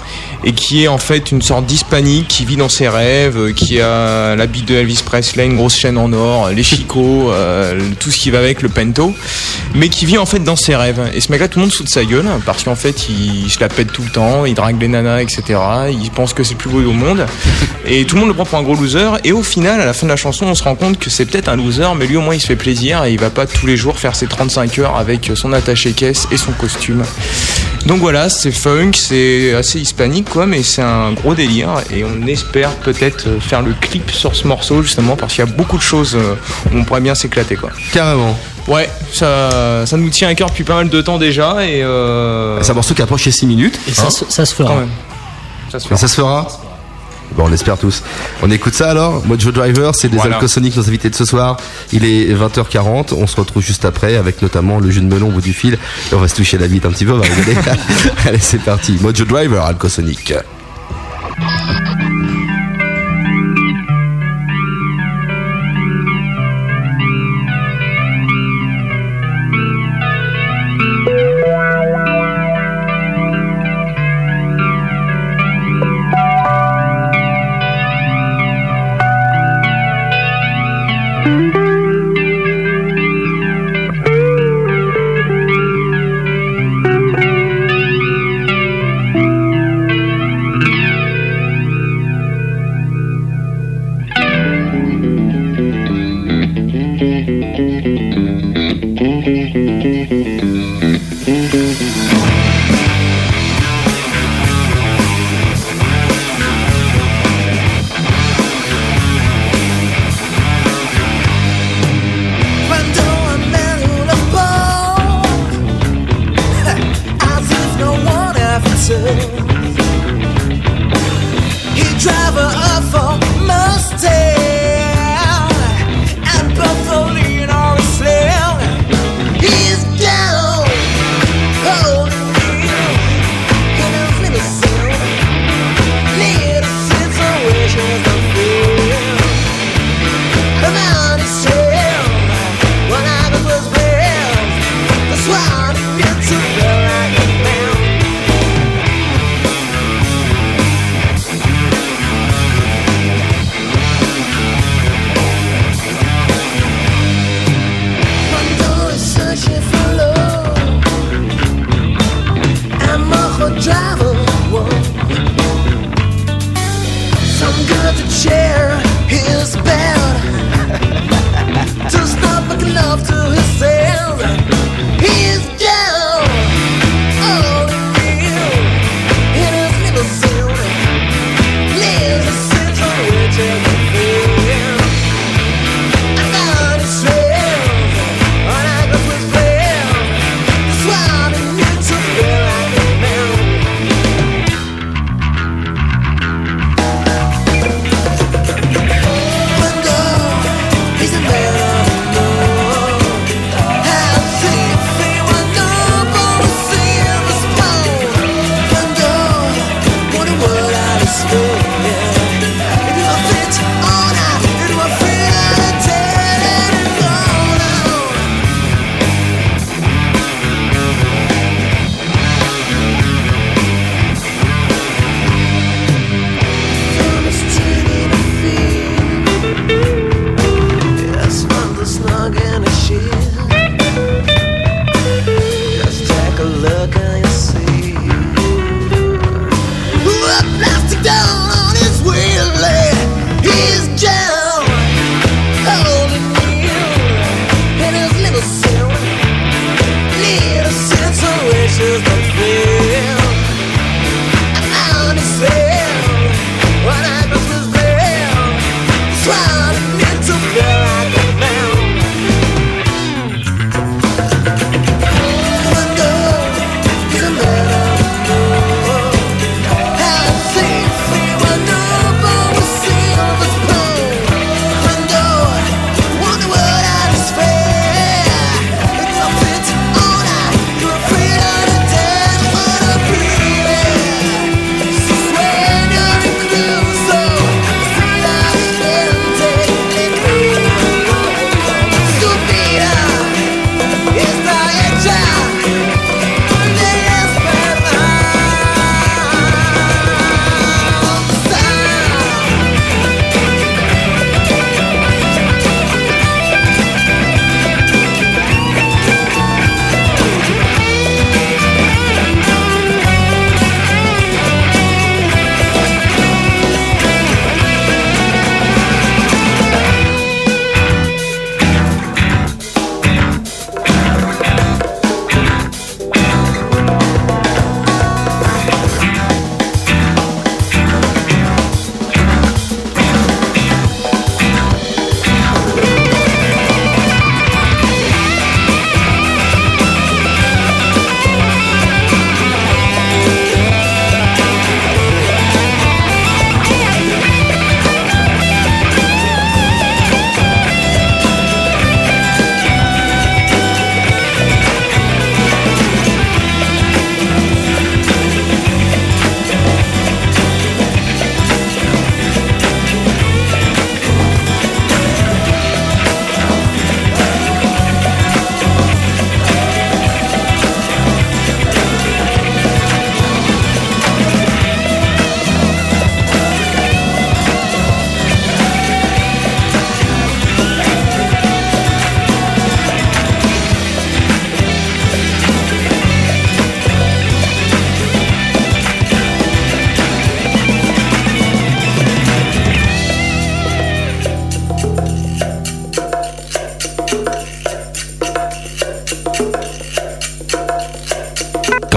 E: et qui est en fait une sorte d'hispanique qui vit dans ses rêves, qui a l'habit de Elvis Presley, une grosse chaîne en or, les chicots, tout ce qui va avec le pento, mais qui vit en fait dans ses rêves. Et ce mec-là, tout le monde se fout de sa gueule parce qu'en fait, il se la pète tout le temps, il drague les nanas, etc. Il pense que c'est le plus beau au monde, et tout le monde le prend pour un gros loser. Et au final, à la fin de la chanson, on se rend compte que c'est peut-être un loser, mais lui au moins il se fait plaisir et il va pas tous les jours faire ses 35 heures avec son attaché-caisse et son costume. Donc voilà, c'est funk, c'est assez hispanique, quoi, mais c'est un gros délire et on espère peut-être faire le clip sur ce morceau justement parce qu'il y a beaucoup de choses où on pourrait bien s'éclater, quoi.
A: Carrément.
E: Ouais, ça nous tient à cœur depuis pas mal de temps déjà et
A: c'est un morceau qui approche les 6 minutes.
I: Et ça se fera.
E: Quand même.
A: Ça se fera. Bon, on espère tous. On écoute ça alors. Mojo Driver, c'est des Alcosonic, nos invités de ce soir. Il est 20h40. On se retrouve juste après avec notamment le jus de melon au bout du fil. Et on va se toucher la bite un petit peu, on va rigoler. Allez, c'est parti. Mojo Driver, Alcosonic.
K: He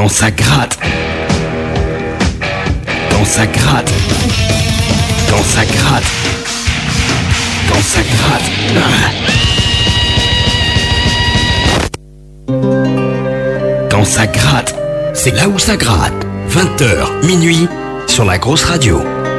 B: Quand ça gratte. Quand ça gratte. Quand ça gratte. Quand ça gratte. Quand ça gratte. C'est là où ça gratte. 20h, minuit, sur la grosse radio.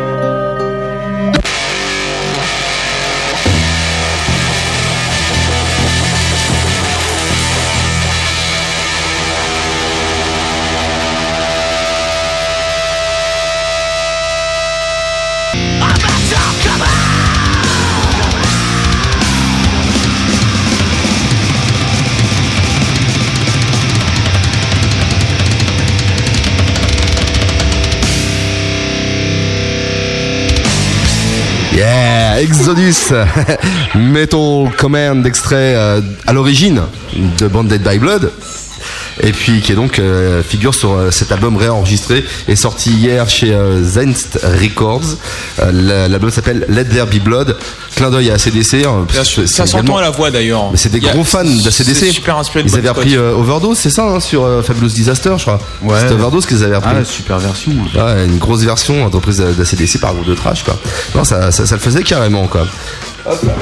A: Yeah, Exodus, Metal Command, extrait à l'origine de Bonded by Blood, et puis qui est donc figure sur cet album réenregistré et sorti hier chez Zenst Records. L'album s'appelle Let There Be Blood. Clin d'œil à ACDC.
E: Ça s'entend à la voix d'ailleurs.
A: Mais c'est des gros fans d'ACDC.
E: C'est super inspiré de
A: Ils avaient repris Overdose, c'est ça, hein, sur Fabulous Disaster, je crois.
F: Ouais.
A: C'était Overdose qu'ils avaient repris.
F: Ah, super version.
A: Ouais, une grosse version entreprise d'ACDC par groupe de trash, quoi. Non, ça le faisait carrément, quoi. Hop là.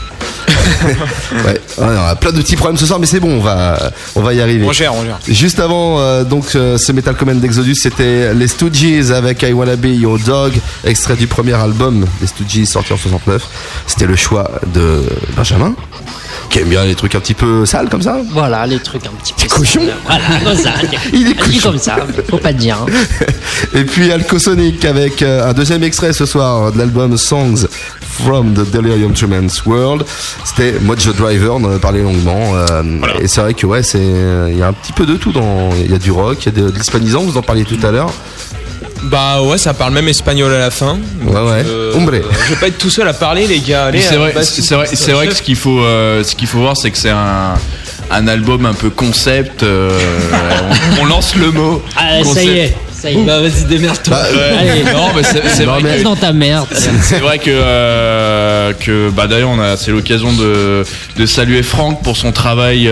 A: Ouais, on a plein de petits problèmes ce soir, mais c'est bon, on va y arriver.
E: On gère.
A: Juste avant ce Metal Command d'Exodus, c'était les Stooges avec I Wanna Be Your Dog, extrait du premier album des Stooges sorti en 69. C'était le choix de Benjamin, qui aime bien les trucs un petit peu sales comme ça.
J: Voilà, les trucs un petit peu
A: cochon.
J: Voilà, comme ça.
A: Il est cochon.
J: Dit comme ça, faut pas te dire. Hein.
A: Et puis Alcosonic avec un deuxième extrait ce soir de l'album Songs from the Delirium Tremens World. C'était Mojo Driver, on en a parlé longuement. Voilà. Et c'est vrai que il y a un petit peu de tout il y a du rock, il y a de l'hispanisant, vous en parliez tout à l'heure.
E: Bah ouais, ça parle même espagnol à la fin.
A: Ouais. Hombre.
E: Je vais pas être tout seul à parler, les gars. Allez,
C: c'est vrai que ce qu'il faut voir, c'est que c'est un album un peu concept. On lance le mot.
J: Ah,
C: concept.
J: Ça y est. Bah vas-y, démerde-toi.
C: Allez, non, mais c'est vrai
J: que dans ta merde.
C: C'est vrai que d'ailleurs c'est l'occasion de saluer Franck pour son travail.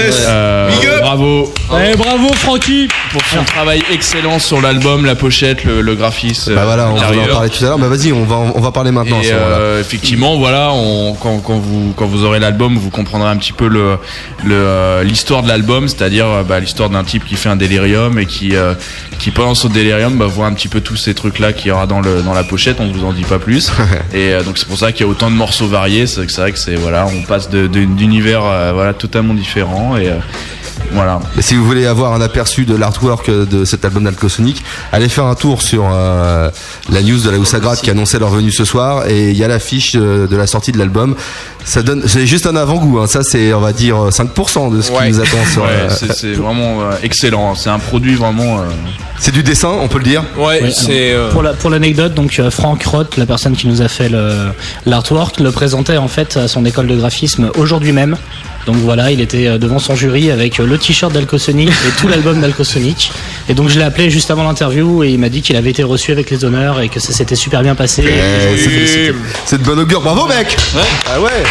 C: Bravo.
J: Ouais, bravo Francky
C: pour son travail excellent sur l'album, la pochette, le graphisme.
A: Bah voilà, on va en parler tout à l'heure. Bah vas-y, on va parler maintenant.
C: Et effectivement, voilà, quand vous aurez l'album, vous comprendrez un petit peu l'histoire de l'album, c'est-à-dire l'histoire d'un type qui fait un délirium et qui pendant son délirium voit un petit peu tous ces trucs là qu'il y aura dans la pochette. On vous en dit pas plus. Et donc c'est pour ça qu'il y a autant de morceaux variés. C'est vrai que on passe d'univers totalement différents et voilà.
A: Et si vous voulez avoir un aperçu de l'artwork de cet album d'Alcosonic, allez faire un tour sur la news de la Houssagrad qui annonçait leur venue ce soir, et il y a l'affiche de la sortie de l'album. C'est juste un avant-goût, hein. Ça c'est, on va dire, 5% de ce qui nous attend sur
C: c'est vraiment excellent. C'est un produit vraiment
A: c'est du dessin, on peut le dire.
E: Ouais, c'est
I: pour l'anecdote, donc Franck Roth, la personne qui nous a fait l'artwork, le présentait en fait à son école de graphisme aujourd'hui même. Donc voilà, il était devant son jury avec le t-shirt d'Alcosonic et tout l'album d'Alcosonic. Et donc je l'ai appelé juste avant l'interview et il m'a dit qu'il avait été reçu avec les honneurs et que ça s'était super bien passé.
A: C'est de bon augure, bravo mec. Ouais. Ah ouais.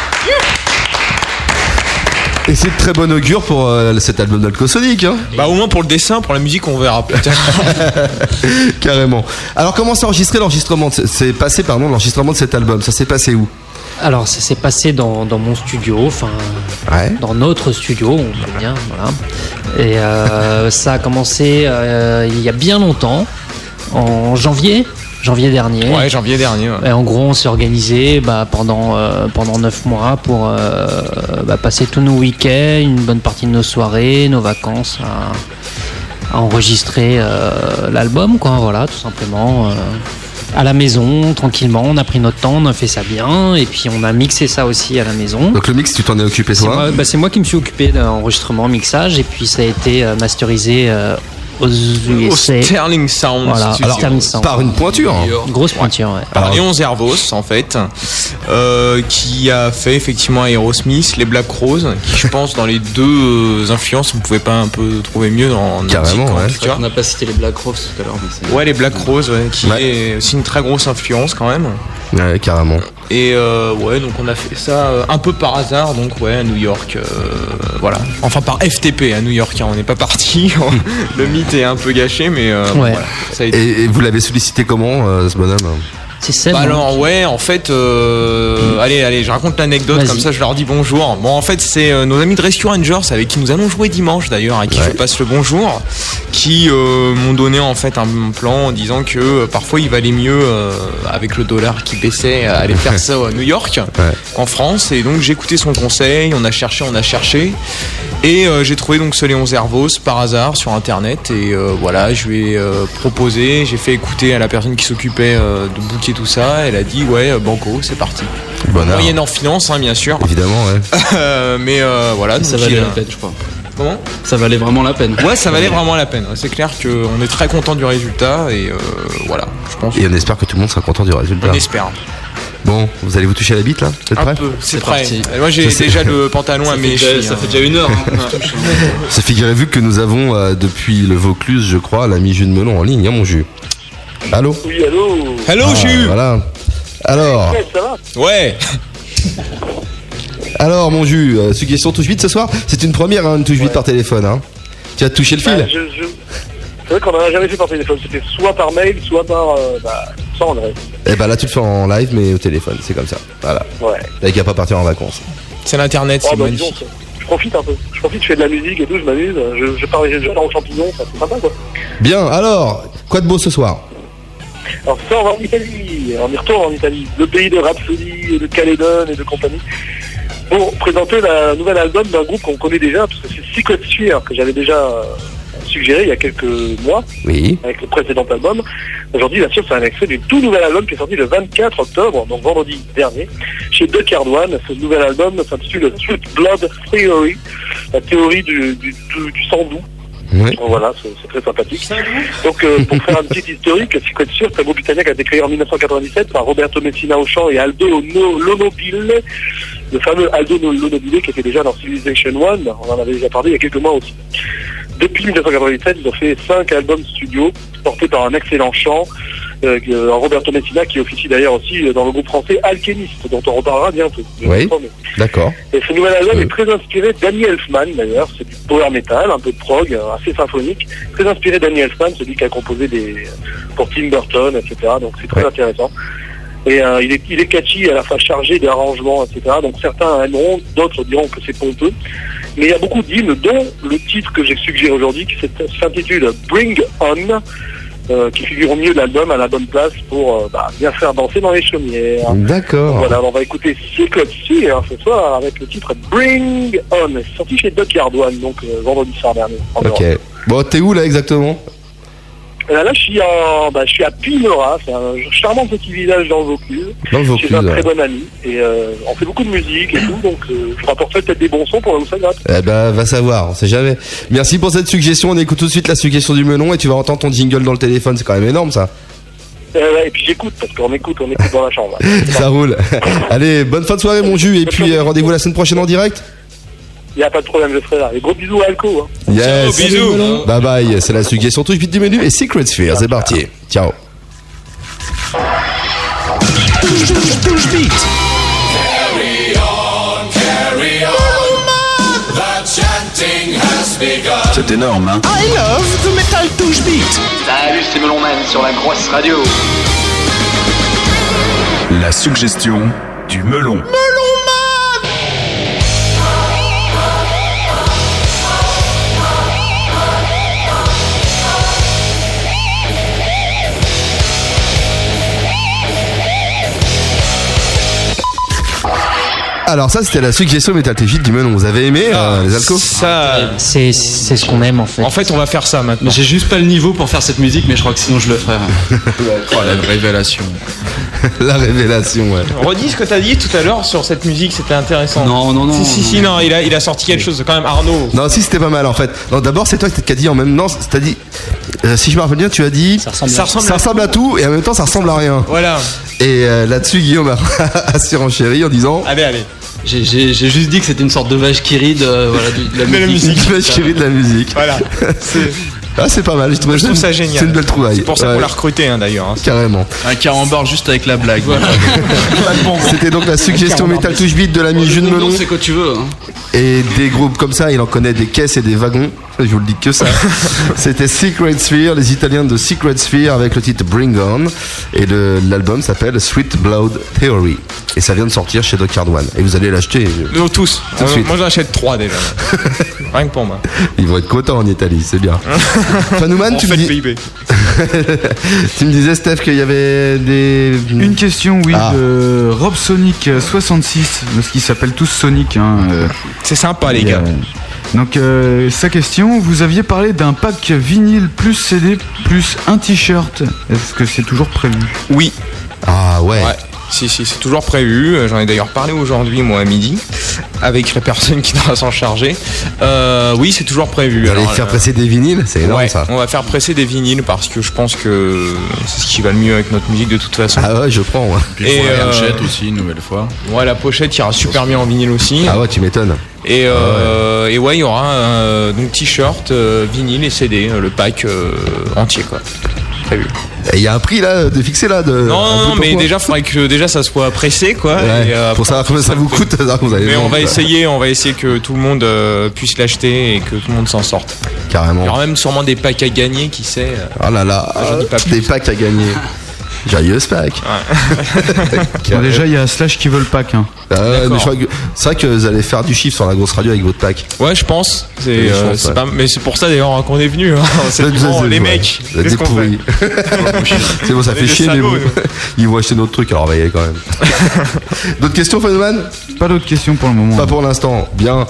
A: Et c'est de très bon augure pour cet album d'Alcosonic, hein.
E: Bah au moins pour le dessin, pour la musique on verra peut-être.
A: Carrément. Alors comment s'est enregistré l'enregistrement de cet album? Ça s'est passé où?
J: Alors ça s'est passé dans mon studio, dans notre studio, on peut dire, voilà. Et ça a commencé il y a bien longtemps, en janvier dernier.
E: Ouais, janvier dernier. Ouais.
J: Et en gros, on s'est organisé pendant 9 mois pour passer tous nos week-ends, une bonne partie de nos soirées, nos vacances à enregistrer l'album, quoi. Voilà, tout simplement. À la maison, tranquillement, on a pris notre temps, on a fait ça bien, et puis on a mixé ça aussi à la maison.
A: Donc le mix, tu t'en es occupé toi?
J: C'est moi qui me suis occupé d'enregistrement, mixage, et puis ça a été masterisé aux USA.
E: Au Sterling Sound.
J: Voilà,
A: alors,
J: Sterling Sound.
A: Par une pointure.
J: Une grosse pointure, ouais.
E: Par Léon Zervos, en fait, qui a fait effectivement Aerosmith, les Black Crowes, qui je pense dans les deux influences, on pouvait pas un peu trouver mieux dans
A: carrément,
E: musique,
A: ouais.
H: On n'a pas cité les Black Crowes tout à l'heure.
E: Ouais, les Black Crowes, qui est aussi une très grosse influence quand même.
A: Ouais, carrément.
E: Et ouais, donc on a fait ça un peu par hasard, donc ouais, à New York, voilà. Enfin par FTP à New York, hein, on n'est pas parti. Le mythe est un peu gâché, mais
J: Ouais.
E: voilà. Ça a été...
A: Et vous l'avez sollicité comment, ce bonhomme?
J: C'est Seb.
E: Bah
J: hein.
E: alors ouais, en fait, allez, je raconte l'anecdote,
J: Vas-y.
E: comme ça je leur dis bonjour. Bon, en fait, c'est nos amis de Rescue Rangers avec qui nous allons jouer dimanche d'ailleurs, à qui je passe le bonjour, qui m'ont donné en fait un plan en disant que parfois il valait mieux avec le dollar qui baissait aller faire ça à New York qu'en France. Et donc j'ai écouté son conseil, on a cherché et j'ai trouvé donc ce Léon Zervos par hasard sur internet et voilà, je lui ai proposé, j'ai fait écouter à la personne qui s'occupait de booker tout ça, elle a dit ouais, banco, c'est parti.
A: Bonheur.
E: Moyenne en finance, hein, bien sûr.
A: Évidemment, ouais.
E: Mais voilà.
H: Ça
E: donc,
H: valait la peine, je crois.
E: Comment?
H: Ça valait vraiment la peine.
E: Ouais, ça valait vraiment la peine. C'est clair qu'on est très content du résultat et voilà, je pense.
A: Et on espère que tout le monde sera content du résultat.
E: On espère.
A: Bon, vous allez vous toucher à la bite là? Vous êtes
E: Un
A: prêts?
E: peu, c'est
H: C'est
E: prêt.
H: parti.
E: Et moi j'ai
A: Ça, c'est-
E: déjà le pantalon à mes chevilles.
H: Ça fait déjà 1 heure. Hein.
A: Ça figurez-vous que nous avons depuis le Vaucluse, je crois, l'ami Jus de Melon en ligne, hein, mon Jus. Allô?
G: Oui, allô.
E: Hello
A: Ah,
E: Jus.
A: Voilà. Alors,
G: Ouais, ça va?
E: Ouais.
A: alors mon Jus, suggestion touche vite ce soir? C'est une première, hein, une touche vite par téléphone. Hein. Tu as touché le fil?
G: C'est vrai qu'on n'en a jamais fait par téléphone. C'était soit par mail, soit par sans adresse.
A: Eh ben là, tu le fais en live, mais au téléphone, c'est comme ça. Voilà.
G: Ouais.
A: T'as qu'à pas partir en vacances.
E: C'est l'internet,
G: Oh,
E: c'est
G: bah, disons,
E: magnifique.
G: je profite un peu. Je profite, je fais de la musique et tout, je m'amuse. Je pars aux champignons, ça c'est sympa quoi.
A: Bien, alors, quoi de beau ce soir?
G: Alors ça, on va en Italie. On y retourne en Italie. Le pays de Rhapsody et de Caledon et de compagnie. Pour présenter le nouvel album d'un groupe qu'on connaît déjà, parce que c'est Secret Sphere, que j'avais déjà suggéré il y a quelques mois,
A: Oui.
G: avec le précédent album. Aujourd'hui, bien sûr, c'est un extrait du tout nouvel album qui est sorti le 24 octobre, donc vendredi dernier, chez Duck Hardwan. Ce nouvel album s'intitule Sweet Blood Theory, la théorie du sang doux.
A: Oui.
G: Donc voilà, c'est très sympathique. Donc pour faire un petit historique, Secret Sphere, c'est un groupe italien qui a été créé en 1997 par Roberto Messina au chant et Aldo Lonobile, le fameux Aldo Lonobile qui était déjà dans Civilization 1, on en avait déjà parlé il y a quelques mois aussi. Depuis 1997, ils ont fait 5 albums studio portés par un excellent chant, Roberto Messina qui officie d'ailleurs aussi dans le groupe français Alchemist, dont on reparlera bientôt.
A: Oui. D'accord.
G: Et ce nouvel album est très inspiré de Danny Elfman d'ailleurs, c'est du power metal, un peu de prog, assez symphonique, très inspiré de Danny Elfman, celui qui a composé pour Tim Burton, etc. Donc c'est très intéressant. Et il est catchy, à la fois chargé d'arrangements, etc. Donc certains aimeront, d'autres diront que c'est pompeux. Mais il y a beaucoup d'hymnes, dont le titre que j'ai suggéré aujourd'hui, qui s'intitule Bring On, qui figure au milieu de l'album à la bonne place pour bien faire danser dans les chaumières.
A: D'accord.
G: Voilà, on va écouter Secret Sphere ce soir avec le titre Bring On. C'est sorti chez Duck Hardwan, donc vendredi soir dernier. en
A: Ok.
G: Europe.
A: Bon, t'es où là exactement?
G: Là, je suis à Pimera, c'est un charmant petit village dans le Vaucluse.
A: Dans le Vaucluse,
G: Chez un
A: ouais.
G: très bon ami. Et on fait beaucoup de musique et tout, donc je rapporterai peut-être des bons sons pour la Moussa Gratte.
A: Eh ben, va savoir, on sait jamais. Merci pour cette suggestion. On écoute tout de suite la suggestion du melon et tu vas entendre ton jingle dans le téléphone. C'est quand même énorme, ça.
G: Ouais, et puis j'écoute, parce qu'on écoute dans la chambre.
A: Ça roule. Allez, bonne fin de soirée, mon Jus. Et puis, rendez-vous la semaine prochaine en direct.
G: Il n'y a pas de problème, je serai là. Et gros bisous à Alco. Hein.
A: Yes.
E: Ciao, bisous.
A: Bye bye. C'est la suggestion touche vite du menu et Secret Sphere. C'est parti. Ciao.
B: C'est énorme, hein?
K: I love the metal touche beat.
B: Salut, c'est Melonman sur la grosse radio.
K: La suggestion du melon.
A: Alors ça, c'était la suggestion métaltégique du melon. Vous avez aimé les alcos?
E: Ça,
J: C'est ce qu'on aime en fait.
E: en fait, on va faire ça maintenant.
H: Mais j'ai juste pas le niveau pour faire cette musique, mais je crois que sinon je le ferais.
C: Oh, la révélation.
A: La révélation, ouais.
E: Redis ce que t'as dit tout à l'heure sur cette musique, c'était intéressant.
H: Non.
E: Si, non, il a sorti quelque chose quand même, Arnaud.
A: Non, si, c'était pas mal en fait. Non, d'abord, c'est toi qui as dit en même temps. T'as dit, si je me rappelle bien, tu as dit,
J: Ça ressemble
E: Ça
J: à...
A: ressemble à tout et en même temps, ça ressemble à rien.
E: Voilà.
A: Et là-dessus, Guillaume a surenchéri en disant,
E: Allez.
H: J'ai juste dit que c'était une sorte de vache qui ride, voilà, de la
E: De la
H: musique.
E: musique.
A: tu vas chérie de la musique.
E: Voilà. C'est-
A: Ah, c'est pas mal. Je
E: trouve ça génial.
A: C'est une belle trouvaille.
E: C'est pour ça qu'on l'a recruté d'ailleurs.
A: Carrément.
C: Un carambar juste avec la blague. Voilà.
A: C'était donc la suggestion Metal Touch Beat de l'ami Jules Melon.
H: C'est quoi tu veux. Hein.
A: Et des groupes comme ça, il en connaît des caisses et des wagons. Je vous le dis que ça. C'était Secret Sphere, les Italiens de Secret Sphere avec le titre Bring On. Et l'album s'appelle Sweet Blood Theory. Et ça vient de sortir chez Doc Hard One. Et vous allez l'acheter.
E: Nous tous. Moi j'en achète 3 déjà. Rien que pour moi.
A: Ils vont être contents en Italie, c'est bien. Fanouman, tu me disais, Steph, qu'il y avait des...
F: Une question, oui, de Rob Sonic 66, parce qu'ils s'appellent tous Sonic.
E: C'est sympa, les gars.
F: Donc, sa question, vous aviez parlé d'un pack vinyle plus CD plus un t-shirt. Est-ce que c'est toujours prévu?
E: Oui.
A: Ah ouais.
E: Si, c'est toujours prévu. J'en ai d'ailleurs parlé aujourd'hui, moi, à midi, avec la personne qui doit s'en charger. Oui, c'est toujours prévu.
A: Vous allez faire presser des vinyles? C'est énorme, ça.
E: On va faire presser des vinyles parce que je pense que c'est ce qui va le mieux avec notre musique de toute façon.
A: Ah ouais, je prends. Ouais.
C: Et la pochette aussi, une nouvelle fois.
E: Ouais, la pochette ira super bien en vinyle aussi.
A: Ah ouais, tu m'étonnes.
E: Et ouais, il y aura donc t-shirt, vinyle et CD, le pack entier, quoi. Prévu.
A: Et il y a un prix là de fixé là de.
E: Non, mais déjà il faudrait que déjà ça soit pressé, quoi.
A: Ouais,
E: et,
A: pour savoir combien ça vous coûte. Vous allez
E: mais on va essayer que tout le monde puisse l'acheter et que tout le monde s'en sorte.
A: Carrément.
E: Il y aura même sûrement des packs à gagner, qui sait.
A: Oh là là, des packs à gagner. Joyeuse pack.
F: Ouais. Bon, déjà il y a Slash qui veut le pack. Hein.
A: Mais c'est vrai que vous allez faire du chiffre sur la grosse radio avec votre pack.
E: Ouais, je pense. C'est pas, mais c'est pour ça d'ailleurs qu'on est venu. Hein. C'est bon, les mecs. Qu'est-ce qu'on fait?
A: C'est bon, ça fait chier, mais bon. Ils vont acheter notre truc, alors on va y aller quand même. D'autres questions, Fanouman?
F: Pas d'autres questions pour le moment.
A: Pas pour l'instant. Bien.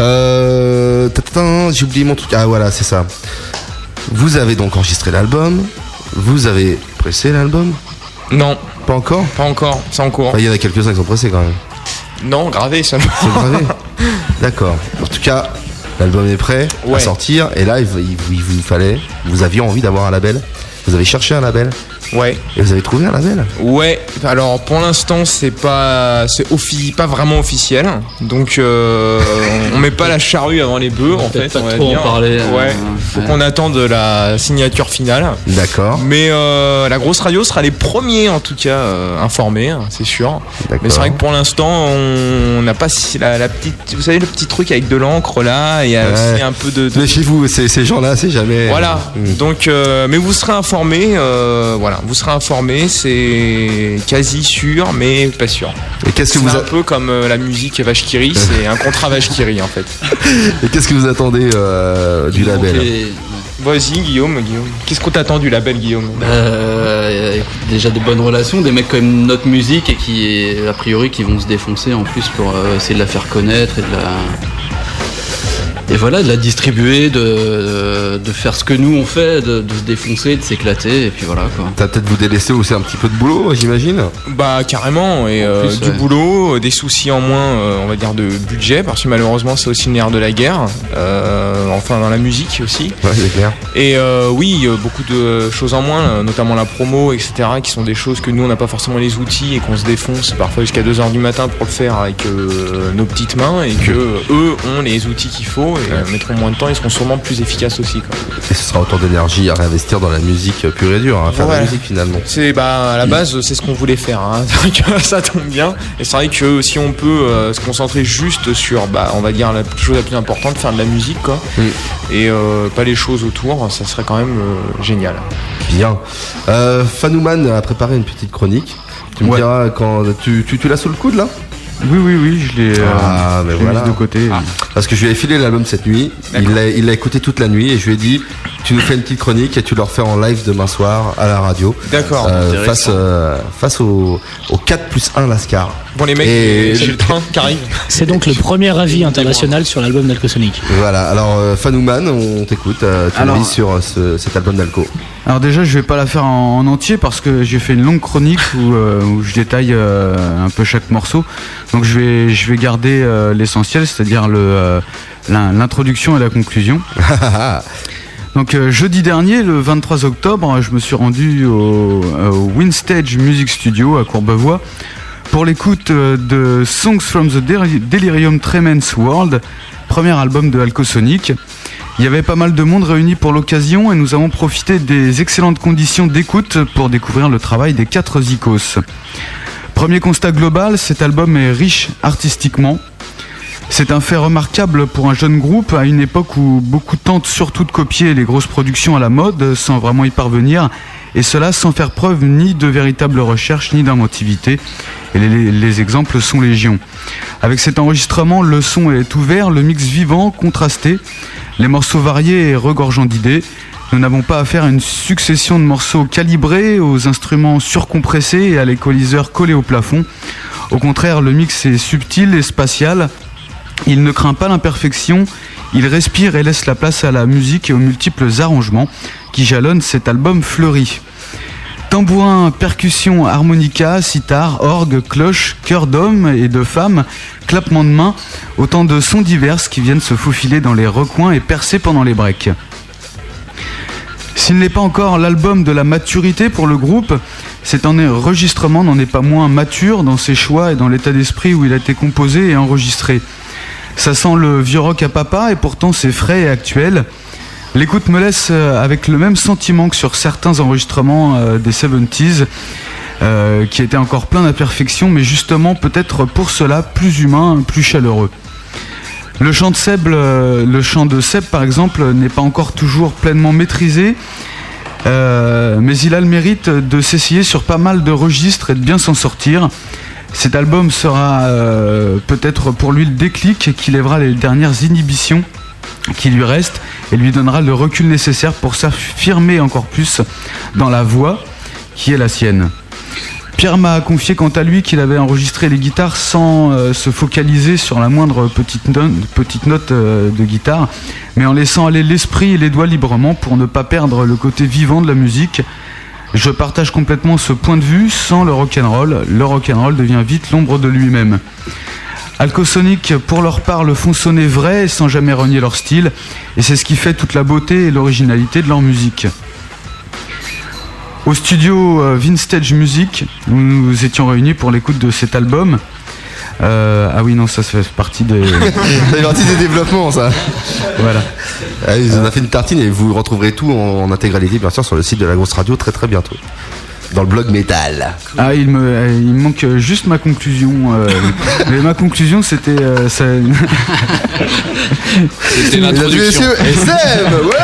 A: J'ai oublié mon truc. Ah voilà, c'est ça. Vous avez donc enregistré l'album. Vous avez pressé l'album?
E: Non.
A: Pas encore?
E: Pas encore, c'est en cours.
A: Il y en a quelques-uns qui sont pressés quand même.
E: Non, gravé seulement.
A: C'est gravé? D'accord. En tout cas, l'album est prêt à sortir. Et là, il vous fallait... Vous aviez envie d'avoir un label? Vous avez cherché un label?
E: Ouais.
A: Et vous avez trouvé un label?
E: Ouais. Alors pour l'instant c'est pas vraiment officiel. Donc on met pas la charrue avant les bœufs en fait.
H: Pas
E: on va
H: trop
E: dire.
H: en parler.
E: Ouais. Faut qu'on attende la signature finale.
A: D'accord.
E: Mais la grosse radio sera les premiers en tout cas informés, c'est sûr.
A: D'accord.
E: Mais c'est vrai que pour l'instant on n'a pas la petite, vous savez le petit truc avec de l'encre là, et aussi un peu de.
A: Mais chez vous, ces gens-là, c'est jamais.
E: Voilà. Donc, mais vous serez informés. Voilà. Vous serez informés, c'est quasi sûr, mais pas sûr.
A: Et qu'est-ce que
E: c'est un peu comme la musique Vache qui rit, c'est un contrat Vache qui rit en fait.
A: Et qu'est-ce que vous attendez du label?
E: Vas-y Guillaume. Qu'est-ce qu'on t'attend du label, Guillaume?
H: Déjà des bonnes relations, des mecs qui aiment notre musique et qui, a priori, qui vont se défoncer en plus pour essayer de la faire connaître et de la... Et voilà, de la distribuer, de faire ce que nous on fait, de se défoncer, de s'éclater, et puis voilà quoi.
A: T'as peut-être vous délaissé aussi un petit peu de boulot, j'imagine?
E: Bah carrément, et plus, du boulot, des soucis en moins, on va dire de budget, parce que malheureusement c'est aussi le nerf de la guerre, enfin dans la musique aussi.
A: Ouais, c'est clair.
E: Et oui, beaucoup de choses en moins, notamment la promo, etc., qui sont des choses que nous on n'a pas forcément les outils et qu'on se défonce parfois jusqu'à 2h du matin pour le faire avec nos petites mains, et que eux ont les outils qu'il faut. Et mettront moins de temps, ils seront sûrement plus efficaces aussi quoi.
A: Et ce sera autant d'énergie à réinvestir dans la musique pure et dure, à faire de la musique finalement.
E: C'est à la base c'est ce qu'on voulait faire, hein. Ça tombe bien. Et c'est vrai que si on peut se concentrer juste sur on va dire la chose la plus importante, faire de la musique quoi, et pas les choses autour, ça serait quand même génial.
A: Bien. Fanouman a préparé une petite chronique. Tu me diras quand tu l'as sous le coude là?
F: Oui, je l'ai mis de côté.
A: Parce que je lui ai filé l'album cette nuit, il l'a écouté toute la nuit et je lui ai dit tu nous fais une petite chronique et tu le refais en live demain soir à la radio.
E: D'accord.
A: Face au 4+1 Lascar.
E: Bon les mecs, j'ai le train qui arrive.
I: C'est donc le premier avis international sur l'album d'Alcosonic.
A: Voilà, alors Fanouman, on t'écoute, tu me dis sur cet album d'Alco.
F: Alors déjà je vais pas la faire en entier parce que j'ai fait une longue chronique où je détaille un peu chaque morceau. Donc je vais garder l'essentiel, c'est-à-dire l'introduction et la conclusion. Donc jeudi dernier, le 23 octobre, je me suis rendu au Winstage Music Studio à Courbevoie pour l'écoute de Songs from the Delirium Tremens World, premier album de Alcosonic. Il y avait pas mal de monde réuni pour l'occasion et nous avons profité des excellentes conditions d'écoute pour découvrir le travail des 4 Zikos. Premier constat global, cet album est riche artistiquement. C'est un fait remarquable pour un jeune groupe à une époque où beaucoup tentent surtout de copier les grosses productions à la mode sans vraiment y parvenir, et cela sans faire preuve ni de véritable recherche ni d'inventivité. Et les exemples sont légion. Avec cet enregistrement, le son est ouvert, le mix vivant, contrasté, les morceaux variés et regorgeants d'idées. Nous n'avons pas affaire à une succession de morceaux calibrés, aux instruments surcompressés et à l'équaliseur collé au plafond. Au contraire, le mix est subtil et spatial. Il ne craint pas l'imperfection, il respire et laisse la place à la musique et aux multiples arrangements qui jalonnent cet album fleuri. Tambourin, percussion, harmonica, sitar, orgue, cloche, chœur d'hommes et de femmes, clappement de mains, autant de sons divers qui viennent se faufiler dans les recoins et percer pendant les breaks. S'il n'est pas encore l'album de la maturité pour le groupe, cet enregistrement n'en est pas moins mature dans ses choix et dans l'état d'esprit où il a été composé et enregistré. Ça sent le vieux rock à papa et pourtant c'est frais et actuel. L'écoute me laisse avec le même sentiment que sur certains enregistrements des 70s qui étaient encore pleins d'imperfections, mais justement peut-être pour cela plus humain, plus chaleureux. Le chant de Seb par exemple n'est pas encore toujours pleinement maîtrisé, mais il a le mérite de s'essayer sur pas mal de registres et de bien s'en sortir. Cet album sera peut-être pour lui le déclic qui lèvera les dernières inhibitions qui lui restent et lui donnera le recul nécessaire pour s'affirmer encore plus dans la voix qui est la sienne. Pierre m'a confié quant à lui qu'il avait enregistré les guitares sans se focaliser sur la moindre petite note de guitare, mais en laissant aller l'esprit et les doigts librement pour ne pas perdre le côté vivant de la musique. Je partage complètement ce point de vue. Sans le rock'n'roll devient vite l'ombre de lui-même. Alcosonic, pour leur part, le font sonner vrai sans jamais renier leur style, et c'est ce qui fait toute la beauté et l'originalité de leur musique. Au studio Vintage Music, nous étions réunis pour l'écoute de cet album. Ah oui, non, ça fait partie des...
A: ça fait partie des développements, ça.
F: Voilà.
A: Ils en ont fait une tartine et vous retrouverez tout en intégralité, bien sûr, sur le site de la grosse radio très très bientôt. Dans le blog métal.
F: Ah, il me manque juste ma conclusion. Mais ma conclusion, c'était...
E: C'était l'introduction.
A: Et Seb, ouais.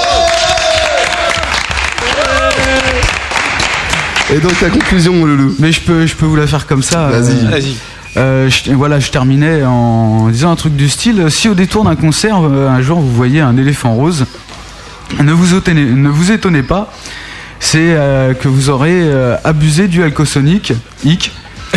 A: Et donc ta conclusion, mon loulou.
F: Mais je peux vous la faire comme ça.
A: Vas-y.
F: Je terminais en disant un truc du style: si au détour d'un concert, un jour vous voyez un éléphant rose, ne vous étonnez pas, c'est que vous aurez abusé du Alcosonic, hic.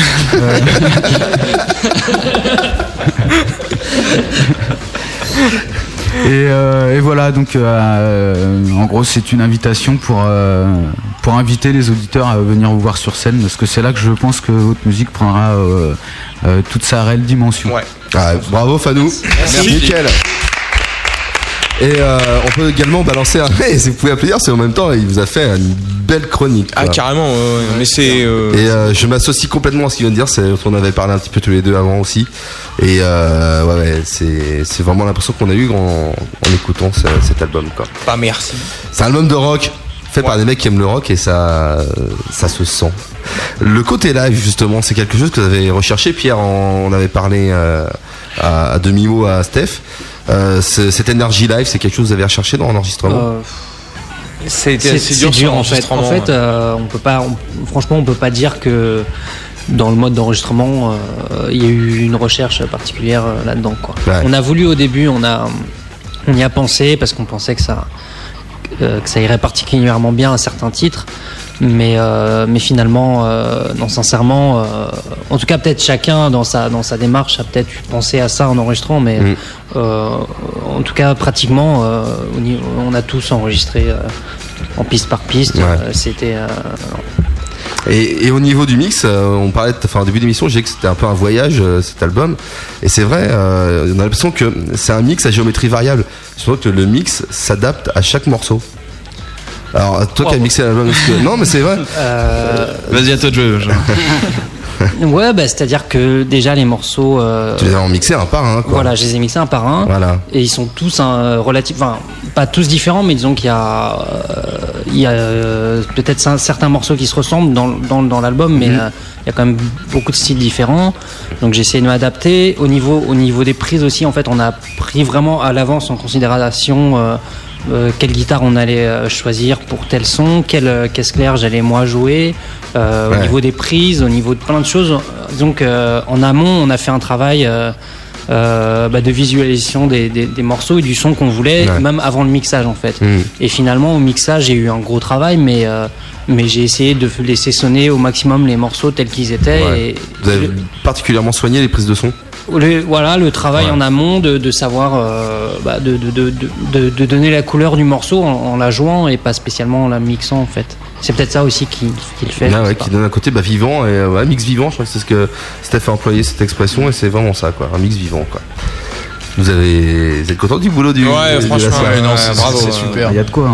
F: Et voilà, donc en gros c'est une invitation pour inviter les auditeurs à venir vous voir sur scène, parce que c'est là que je pense que votre musique prendra toute sa réelle dimension.
E: Ouais.
A: Ah, bravo Fanou.
E: Merci.
A: Nickel. Et on peut également balancer un... si vous pouvez applaudir, c'est en même temps, il vous a fait une belle chronique.
E: Ah, carrément, mais c'est...
A: Et je m'associe complètement à ce qu'il vient de dire, on avait parlé un petit peu tous les deux avant aussi. Et ouais, c'est vraiment l'impression qu'on a eu en écoutant cet album, quoi.
E: Bah, merci.
A: C'est un album de rock fait par des mecs qui aiment le rock, et ça se sent. Le côté live, justement, c'est quelque chose que vous avez recherché. Pierre, on avait parlé à demi-mot à Steph. Cette énergie live, c'est quelque chose que vous avez recherché dans l'enregistrement?
J: C'est dur en fait. En fait, franchement, on peut pas dire que dans le mode d'enregistrement, il y a eu une recherche particulière là-dedans, quoi.
A: Ouais.
J: On a voulu au début, on y a pensé parce qu'on pensait que ça irait particulièrement bien à certains titres, mais finalement, non, sincèrement, en tout cas peut-être chacun dans sa démarche a peut-être pensé à ça en enregistrant, mais en tout cas pratiquement on a tous enregistré en piste par piste.
A: Ouais.
J: C'était
A: Et au niveau du mix, on parlait, au début d'émission, j'ai dit que c'était un peu un voyage, cet album. Et c'est vrai, on a l'impression que c'est un mix à géométrie variable. Surtout que le mix s'adapte à chaque morceau. Alors, toi qui as mixé l'album, non, mais c'est vrai.
C: Vas-y, à toi de jouer.
J: Ouais, bah, c'est-à-dire que déjà les morceaux.
A: Tu les as en mixé un par un, quoi.
J: Voilà, je les ai mixés un par un.
A: Voilà.
J: Et ils sont tous enfin, pas tous différents, mais disons qu'il y a, peut-être certains morceaux qui se ressemblent dans l'album, mais il y a quand même beaucoup de styles différents. Donc j'ai essayé de m'adapter. Au niveau des prises aussi, en fait, on a pris vraiment à l'avance en considération quelle guitare on allait choisir pour tel son, quelle caisse claire j'allais moi jouer, au niveau des prises, au niveau de plein de choses. Donc en amont, on a fait un travail de visualisation des morceaux et du son qu'on voulait, même avant le mixage en fait. Et finalement au mixage j'ai eu un gros travail, mais j'ai essayé de laisser sonner au maximum les morceaux tels qu'ils étaient. Et
A: vous avez particulièrement soigné les prises de son?
J: Le travail en amont de savoir de donner la couleur du morceau en la jouant et pas spécialement en la mixant en fait. C'est peut-être ça aussi qui le fait.
A: Qui donne un côté vivant et mix vivant. Je crois que c'est ce que Steph a employé cette expression et c'est vraiment ça, quoi, un mix vivant, quoi. Vous êtes content du boulot du?
E: Ouais, franchement, bravo,
C: c'est super.
F: Il y a de quoi.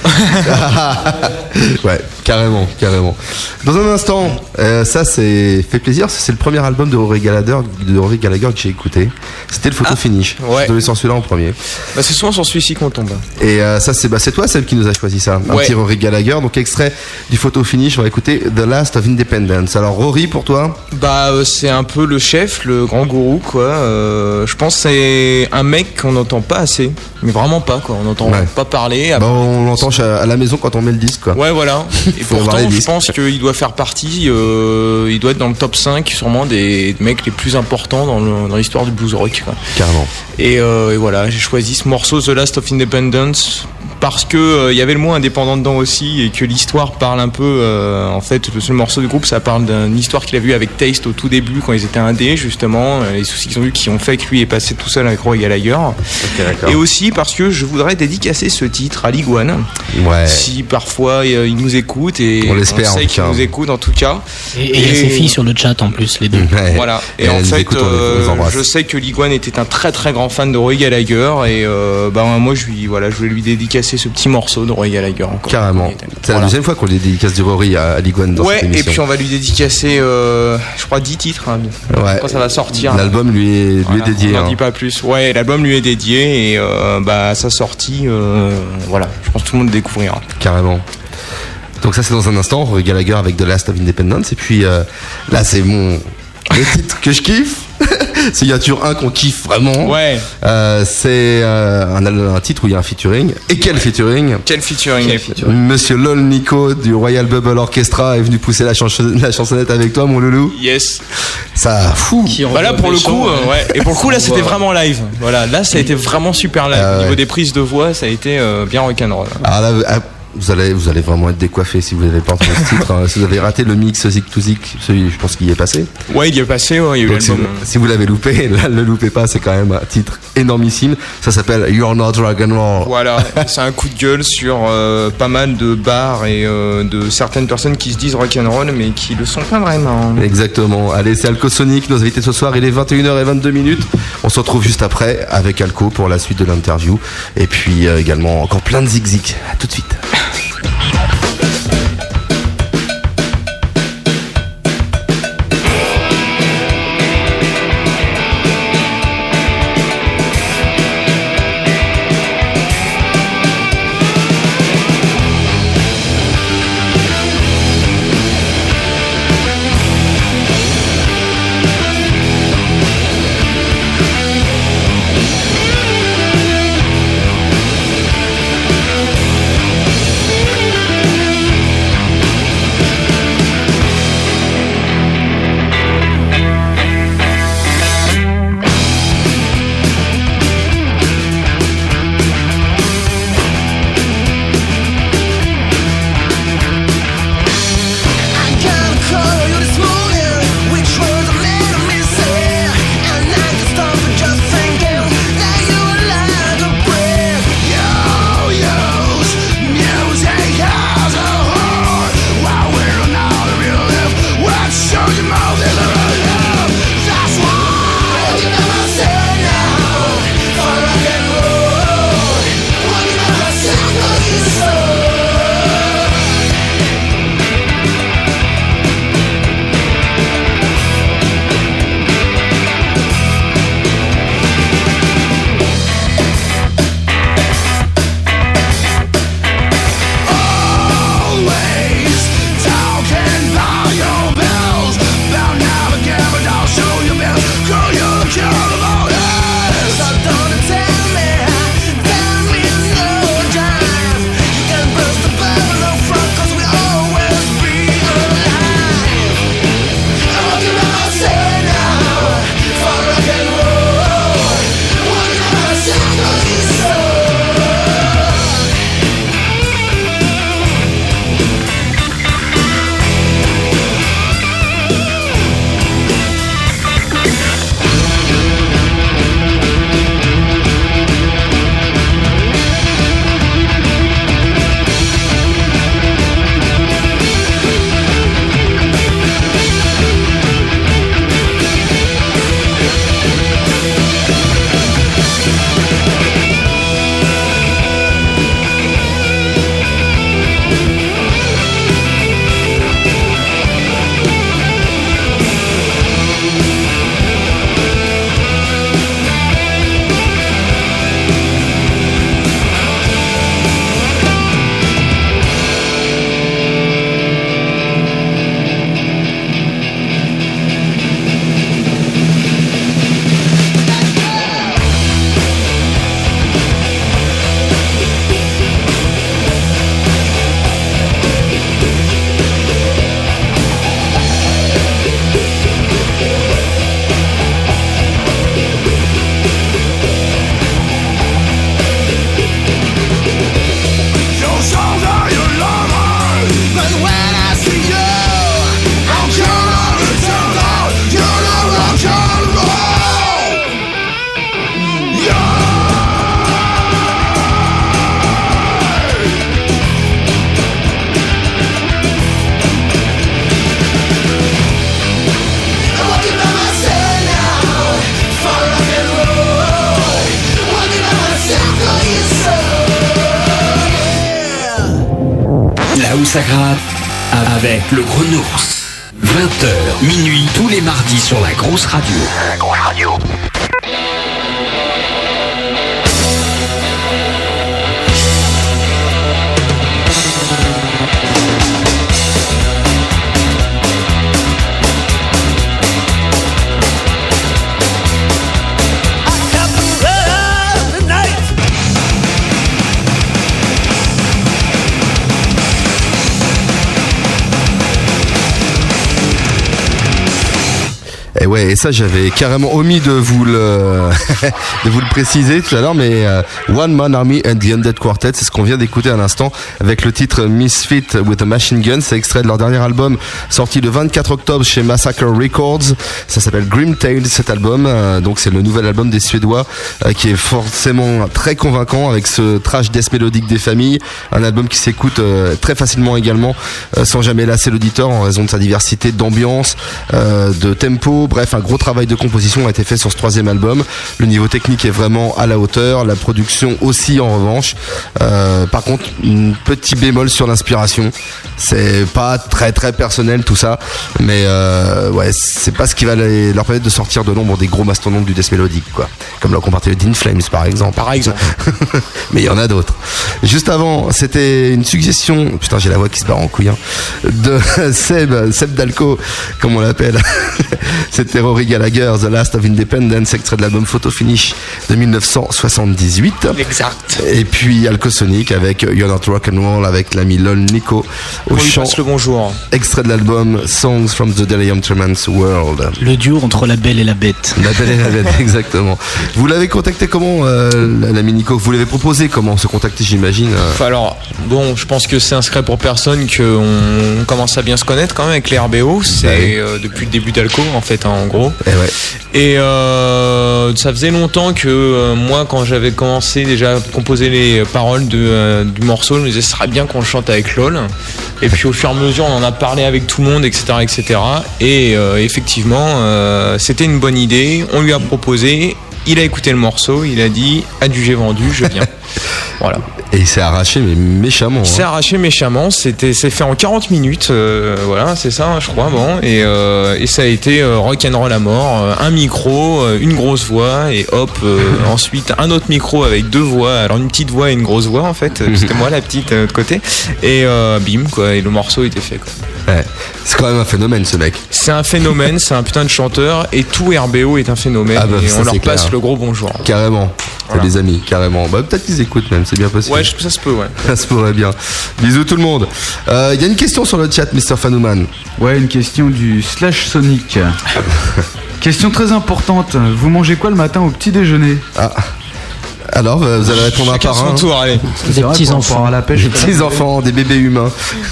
A: Ouais, carrément. Dans un instant, ça c'est fait plaisir. C'est le premier album de Rory Gallagher que j'ai écouté. C'était le Photo Finish.
E: Ouais.
A: Je devais sur celui-là en premier.
E: Bah, c'est souvent sur celui-ci qu'on tombe.
A: Et ça c'est toi celle qui nous a choisi ça. Un petit Rory Gallagher. Donc extrait du Photo Finish. On va écouter The Last of Independence. Alors Rory, pour toi?
E: Bah c'est un peu le chef, le grand gourou, quoi. Je pense que c'est un mec qu'on n'entend pas assez, mais vraiment pas, quoi. On n'entend pas parler.
A: On l'entend à la maison quand on met le disque, quoi.
E: Ouais, voilà. Et pourtant, je pense qu'il doit faire partie, il doit être dans le top 5 sûrement des mecs les plus importants dans l'histoire du blues rock, quoi. Carrément. Et voilà, j'ai choisi ce morceau The Last of Independence parce que il y avait le mot indépendant dedans aussi et que l'histoire parle un peu en fait, le seul morceau du groupe, ça parle d'une histoire qu'il a vue avec Taste au tout début quand ils étaient indés, justement, les soucis qu'ils ont eu qui ont fait que lui est passé tout seul avec Rory Gallagher. Et aussi parce que je voudrais dédicacer ce titre à Liguane. Si parfois il nous écoute, et on sait qu'il nous écoute en tout cas.
I: Et il y a ses filles sur le chat en plus, les deux.
E: Voilà. Et en fait, je sais que Liguane était un très très grand fan de Rory Gallagher et moi je voulais lui dédicacer ce petit morceau de Rory Gallagher encore.
A: Carrément. C'est la deuxième fois qu'on lui dédicace du Rory à Liguane dans cette émission.
E: Et puis on va lui dédicacer je crois 10 titres quand ça va sortir.
A: L'album lui est dédié.
E: On n'en dit pas plus. Ouais, l'album lui est dédié et sa sortie, je pense que tout le monde découvrira.
A: Carrément. Donc ça c'est dans un instant, Rory Gallagher avec The Last of Independence. Et puis là c'est le titre que je kiffe. Signature 1 qu'on kiffe vraiment.
E: Ouais.
A: C'est un titre où il y a un featuring. Et quel featuring? Monsieur Lol Nico du Royal Bubble Orchestra est venu pousser la chansonnette avec toi, mon loulou.
E: Yes.
A: Ça fou.
E: Là pour le coup, et pour le coup là c'était vraiment live. Voilà, là ça a été vraiment super live. Au niveau des prises de voix, ça a été bien rock'n'roll.
A: Alors là, vous allez vraiment être décoiffé si vous n'avez pas entendu ce titre. Si vous avez raté le mix Zik to Zik, celui, je pense qu'il y est passé.
E: Ouais, il y est passé, il y a eu l'album.
A: Si vous l'avez loupé, là, ne le loupez pas, c'est quand même un titre énormissime. Ça s'appelle You're Not Rock'n'Roll.
E: Voilà, c'est un coup de gueule sur pas mal de bars et de certaines personnes qui se disent rock'n'roll mais qui le sont pas vraiment.
A: Exactement. Allez, c'est Alco Sonic, nos invités ce soir. Il est 21h22. On se retrouve juste après avec Alco pour la suite de l'interview. Et puis également encore plein de zig-zig. À tout de suite.
B: ça gratte avec le Gros Nours. 20h, minuit, tous les mardis sur la grosse radio.
D: La grosse radio.
A: Et ouais, et ça j'avais carrément omis de vous le de vous le préciser tout à l'heure, mais One Man Army and the Undead Quartet, c'est ce qu'on vient d'écouter à l'instant avec le titre Misfit with a Machine Gun. C'est extrait de leur dernier album sorti le 24 octobre chez Massacre Records. Ça s'appelle Grim Tales, cet album. Donc c'est le nouvel album des Suédois qui est forcément très convaincant avec ce trash death mélodique des familles. Un album qui s'écoute très facilement également, sans jamais lasser l'auditeur en raison de sa diversité d'ambiance, de tempo. Bref, un gros travail de composition a été fait sur ce troisième album. Le niveau technique est vraiment à la hauteur, la production aussi en revanche. Par contre, un petit bémol sur l'inspiration. C'est pas très très personnel tout ça, mais ouais, c'est pas ce qui va leur permettre de sortir de l'ombre des gros mastodontes du death mélodique, quoi. Comme l'a comparé le Dean Flames par exemple. Mais il y en a d'autres. Juste avant, c'était une suggestion, putain j'ai la voix qui se barre en couille, hein, de Seb Dalco, comme on l'appelle. C'était Rory Gallagher, The Last of Independence, extrait de l'album Photo Finish de 1978.
E: Exact.
A: Et puis Alcosonic avec You're Not Rock'n'Roll avec l'ami Lol Nico au chant.
E: Passe le bonjour.
A: Extrait de l'album Songs from the Delirium Tremens World.
I: Le duo entre la belle et la bête.
A: La belle et la bête, exactement. Vous l'avez contacté comment, l'ami Nico? Vous l'avez proposé comment se contacter, j'imagine?
E: Enfin, alors, bon, je pense que c'est un secret pour personne qu'on commence à bien se connaître quand même avec les RBO. C'est depuis le début d'Alco en fait, hein, en gros. Et ça faisait longtemps que moi, quand j'avais commencé déjà à composer les paroles du morceau, je me disais ce serait bien qu'on le chante avec LOL. Et puis au fur et à mesure, on en a parlé avec tout le monde, etc., etc. Et effectivement, c'était une bonne idée. On lui a proposé. Il a écouté le morceau, il a dit adjugé vendu, je viens. Voilà.
A: Et il s'est arraché mais méchamment.
E: Il s'est arraché méchamment, c'est fait en 40 minutes, voilà, c'est ça, je crois, bon, et ça a été rock'n'roll à mort, un micro, une grosse voix, et hop, ensuite un autre micro avec deux voix, alors une petite voix et une grosse voix en fait, c'était moi la petite de côté, et bim, quoi, et le morceau était fait, quoi.
A: Ouais. C'est quand même un phénomène ce mec.
E: C'est un phénomène, c'est un putain de chanteur, et tout RBO est un phénomène, et on leur passe le gros bonjour.
A: Carrément,
E: voilà.
A: C'est des amis, carrément. Bah, peut-être qu'ils écoutent même, c'est bien possible.
E: Ouais, ça se peut, ouais.
A: Ça se pourrait bien. Bisous tout le monde. Il y a une question sur le chat, Mr. Fanouman.
F: Ouais, une question du Slash Sonic. Question très importante. Vous mangez quoi le matin au petit déjeuner?
A: Alors, vous allez répondre un par un.
E: Son tour, allez.
I: Des petits enfants
F: à la pêche.
A: Des petits enfants, des bébés humains.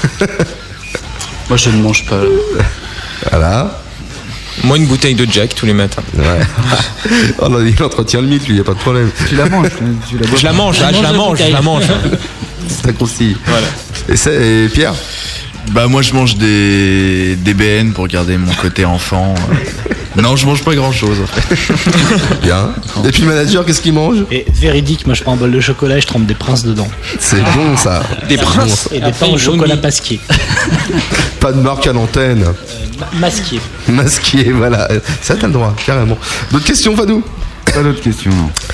H: Moi, je ne mange pas.
A: Voilà.
E: Moi, une bouteille de Jack tous les matins.
A: Ouais. Oh non, il entretient le mythe, lui, il n'y a pas de problème.
F: Tu la manges,
E: Je la mange.
A: C'est un croustille.
E: Voilà.
A: Et Pierre?
C: Bah moi je mange des BN pour garder mon côté enfant. Non, je mange pas grand chose en fait.
A: Bien. Et puis le manager, qu'est-ce qu'il mange?
I: Et véridique, moi je prends un bol de chocolat et je trempe des princes dedans.
A: C'est bon ça.
E: Des princes
I: et des pains au chocolat pasquier.
A: Pas de marque à l'antenne.
I: Masquier.
A: Masquier, voilà. Ça t'as le droit, carrément. D'autres questions, Fadou?
F: Pas d'autres questions,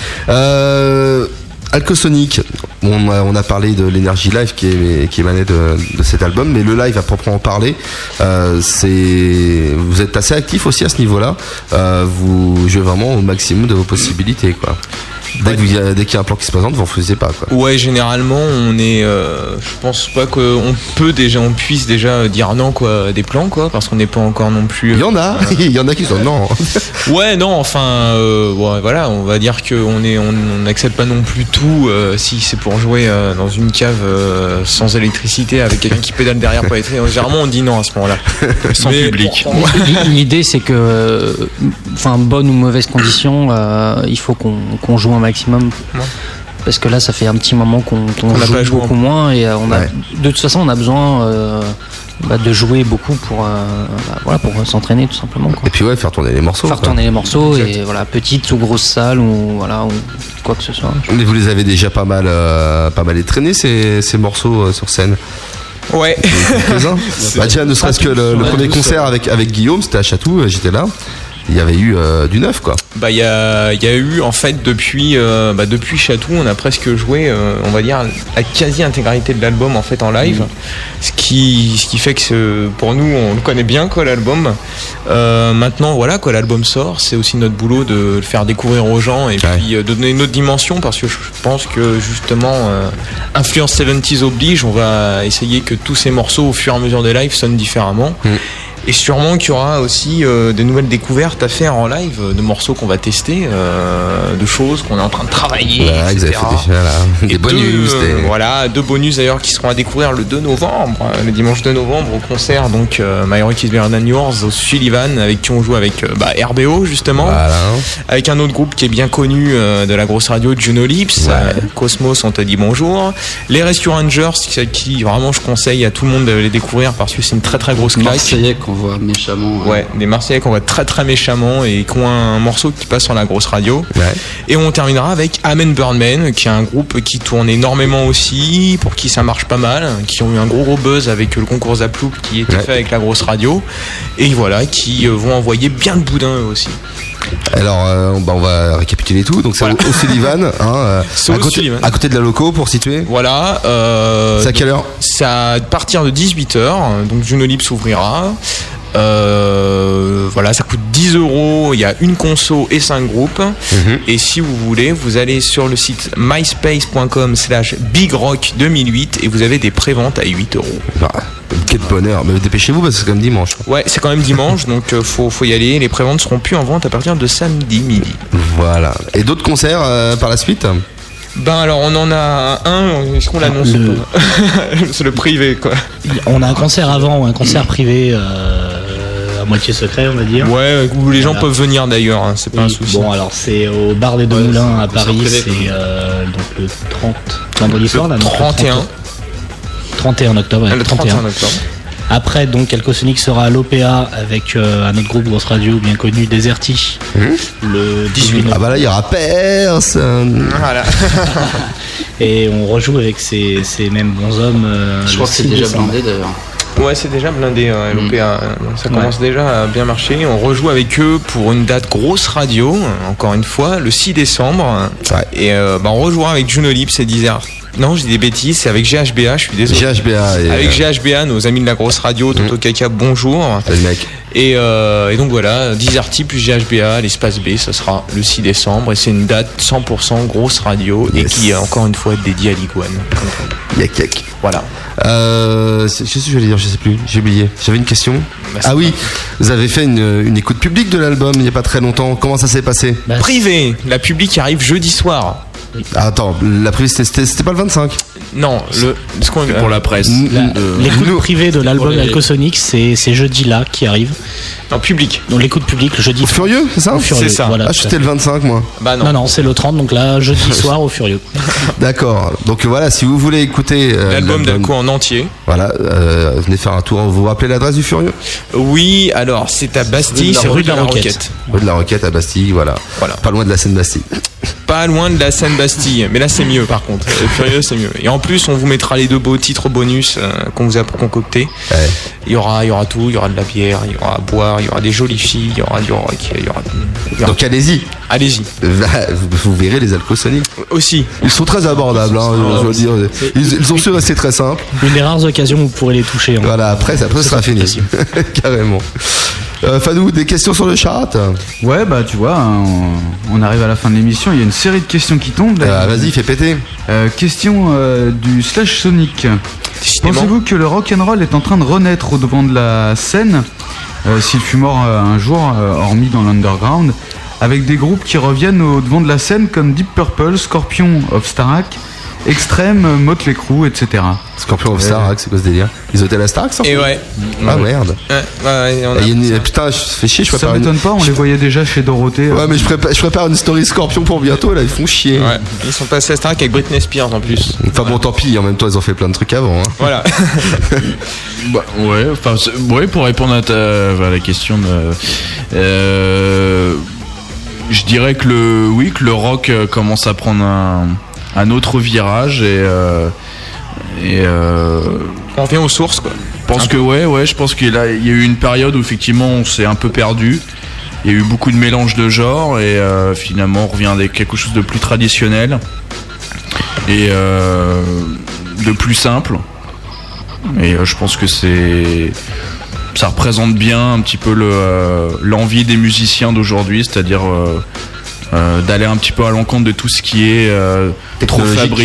F: non.
A: Alcosonic, on a parlé de l'énergie live qui émanait de cet album, mais le live à proprement parler, vous êtes assez actif aussi à ce niveau-là. Vous jouez vraiment au maximum de vos possibilités, quoi. Dès qu'il y a un plan qui se présente, vous en faisiez pas, quoi.
E: Ouais, généralement, on est. Je pense pas qu'on puisse déjà dire non, quoi, des plans, quoi, parce qu'on n'est pas encore non plus.
A: Il y en a qui sont non.
E: Ouais, non, enfin, ouais, voilà, on va dire qu'on n'accepte pas non plus tout si c'est pour jouer dans une cave sans électricité avec quelqu'un qui pédale derrière pour être. Généralement, on dit non à ce moment-là.
C: Sans public.
J: L'idée, c'est que, enfin, bonne ou mauvaise condition, il faut qu'on joue un maximum. Ouais. Parce que là, ça fait un petit moment qu'on joue beaucoup moins et de toute façon, on a besoin de jouer beaucoup pour s'entraîner tout simplement, quoi.
A: Et puis faire tourner les morceaux.
J: Tourner les morceaux et voilà, petite ou grosse salle ou quoi que ce soit.
A: Mais vous les avez déjà pas mal étraînés ces morceaux sur scène.
E: Ouais.
A: Bah, déjà, ne serait-ce que le premier concert avec Guillaume, c'était à Chatou, j'étais là. Il y avait eu du neuf, quoi.
E: Bah, il y a eu, en fait, depuis Chatou, on a presque joué, on va dire, la quasi-intégralité de l'album, en fait, en live. Ce qui fait que pour nous, on le connaît bien, quoi, l'album. Maintenant, voilà, quoi, l'album sort. C'est aussi notre boulot de le faire découvrir aux gens et puis de donner une autre dimension, parce que je pense que, justement, influence 70s oblige, on va essayer que tous ces morceaux, au fur et à mesure des lives, sonnent différemment. Et sûrement qu'il y aura aussi des nouvelles découvertes à faire en live, de morceaux qu'on va tester, de choses qu'on est en train de travailler,
A: voilà,
E: etc.
A: Des bonus.
E: Voilà, 2 bonus d'ailleurs qui seront à découvrir le 2 novembre, le dimanche 2 novembre au concert, donc My Heroic is Better Than Yours au Sullivan, avec qui on joue avec RBO justement, avec un autre groupe qui est bien connu de la grosse radio, Juno Lips, Cosmos, on te dit bonjour, les Rescue Rangers, qui vraiment je conseille à tout le monde de les découvrir parce que c'est une très très grosse claque.
H: Marseillais qu'on voit méchamment.
E: Ouais, des Marseillais qu'on voit très très méchamment et qui ont un morceau qui passe sur la grosse radio. Et on terminera avec Amen Birdman, qui est un groupe qui tourne énormément aussi, pour qui ça marche pas mal, qui ont eu un gros buzz avec le concours Zaploop qui était fait avec la grosse radio. Et voilà, qui vont envoyer bien de boudin eux aussi.
A: Alors, on va récapituler tout. Donc, c'est au Sullivan, à côté de la loco pour situer.
E: Voilà.
A: C'est à quelle heure?
E: C'est à partir de 18h. Donc, Juno Lips s'ouvrira. Voilà, ça coûte 10 €. Il y a une conso et 5 groupes. Et si vous voulez, vous allez sur le site myspace.com/bigrock2008 et vous avez des préventes à 8 €.
A: Quel bonheur, mais dépêchez-vous parce que c'est quand même dimanche.
E: Ouais, c'est quand même dimanche, donc faut y aller. Les préventes seront plus en vente à partir de samedi midi.
A: Voilà. Et d'autres concerts par la suite?
E: Ben alors on en a un, est-ce qu'on l'annonce? C'est le privé, quoi.
I: On a un concert avant ou un concert privé à moitié secret, on va dire.
E: Ouais, où les gens peuvent venir d'ailleurs, hein, c'est pas un souci.
I: Bon, alors c'est au bar des Deux Moulins à Paris, c'est donc le 30 vendredi soir, là, 31 octobre.
E: Le 31 octobre.
I: Après, donc, Alcosonic sera à l'OPA avec un autre groupe grosse radio bien connu, Deserti, le 18 novembre.
A: Ah bah là, il y aura personne.
E: Voilà.
I: Et on rejoue avec ces mêmes bonshommes.
H: Je crois que c'est déjà blindé d'ailleurs.
E: Ouais, c'est déjà blindé à l'OPA. Ça commence déjà à bien marcher. On rejoue avec eux pour une date grosse radio, encore une fois, le 6 décembre. Et on rejouera avec Juno Lips et Desert. Non, je dis des bêtises, c'est avec GHBA, je suis désolé. Avec GHBA, nos amis de la grosse radio, Toto Kaka, bonjour.
A: Salut mec.
E: Et donc voilà, Deserti plus GHBA, l'espace B, ça sera le 6 décembre. Et c'est une date 100% grosse radio et qui, encore une fois, est dédiée à l'Iguane.
A: Yak.
E: Voilà.
A: Je sais ce que je voulais dire, je sais plus, j'ai oublié. J'avais une question. Oui, vous avez fait une écoute publique de l'album il n'y a pas très longtemps. Comment ça s'est passé?
E: Privé, la publique arrive jeudi soir.
A: Attends, la privée c'était pas le 25?
E: Non,
C: c'est pour la presse.
I: L'écoute privée de l'album Alcosonic, c'est jeudi là qui arrive.
E: En public.
I: Donc l'écoute publique le jeudi.
A: Au Furieux, c'est ça?
E: C'est ça.
I: Voilà,
A: c'était le 25 moi.
E: Bah non.
I: C'est le 30, donc là jeudi soir au Furieux.
A: D'accord. Donc voilà, si vous voulez écouter
E: l'album d'Alco en entier.
A: Voilà, venez faire un tour. Vous vous rappelez l'adresse du Furieux?
E: Oui, alors c'est à Bastille, c'est rue de la Roquette.
A: Rue de la Roquette à Bastille, voilà. Pas loin de la Seine-Bastille.
E: Pas loin de la Seine-Bastille, mais là c'est mieux par contre. Le Furieux c'est mieux. Et en plus on vous mettra les 2 beaux titres bonus qu'on vous a concoctés. Il y aura tout, il y aura de la bière, il y aura à boire, il y aura des jolies filles, il y aura du rock, il y aura...
A: Donc allez-y. Vous verrez les Alcosonic.
E: Aussi.
A: Ils sont très abordables, je veux dire. Ils ont su rester très simples.
I: Une des rares occasions où vous pourrez les toucher.
A: Voilà, après ça sera fini. Carrément. Fadou, des questions sur le chat?
F: Ouais, bah tu vois, on arrive à la fin de l'émission, il y a une série de questions qui tombent.
A: Vas-y, fais péter.
F: Question du Slash Sonic. Pensez-vous que le rock'n'roll est en train de renaître au devant de la scène, s'il fut mort un jour, hormis dans l'underground, avec des groupes qui reviennent au devant de la scène comme Deep Purple, Scorpion of Starak, Extreme, Motley Crue, etc.
A: Scorpion of Starak, c'est quoi ce délire? Ils étaient à la Starak, ça?
E: Et ouais.
A: Ah merde. Putain, je fais chier, je prépare.
F: Ça m'étonne pas, on les voyait déjà chez Dorothée.
A: Ouais, mais je prépare une story Scorpion pour bientôt, là, ils font chier.
E: Ouais. Ils sont passés à Starak avec Britney Spears en plus.
A: Enfin bon, tant pis, en même temps, ils ont fait plein de trucs avant.
E: Voilà.
C: Pour répondre à la question je dirais que le rock commence à prendre un autre virage Et
E: on revient aux sources, quoi.
C: Je pense qu'il y a eu une période où effectivement on s'est un peu perdu. Il y a eu beaucoup de mélange de genres et finalement on revient avec quelque chose de plus traditionnel et de plus simple. Et je pense que ça représente bien un petit peu l'envie des musiciens d'aujourd'hui, c'est-à-dire d'aller un petit peu à l'encontre de tout ce qui est trop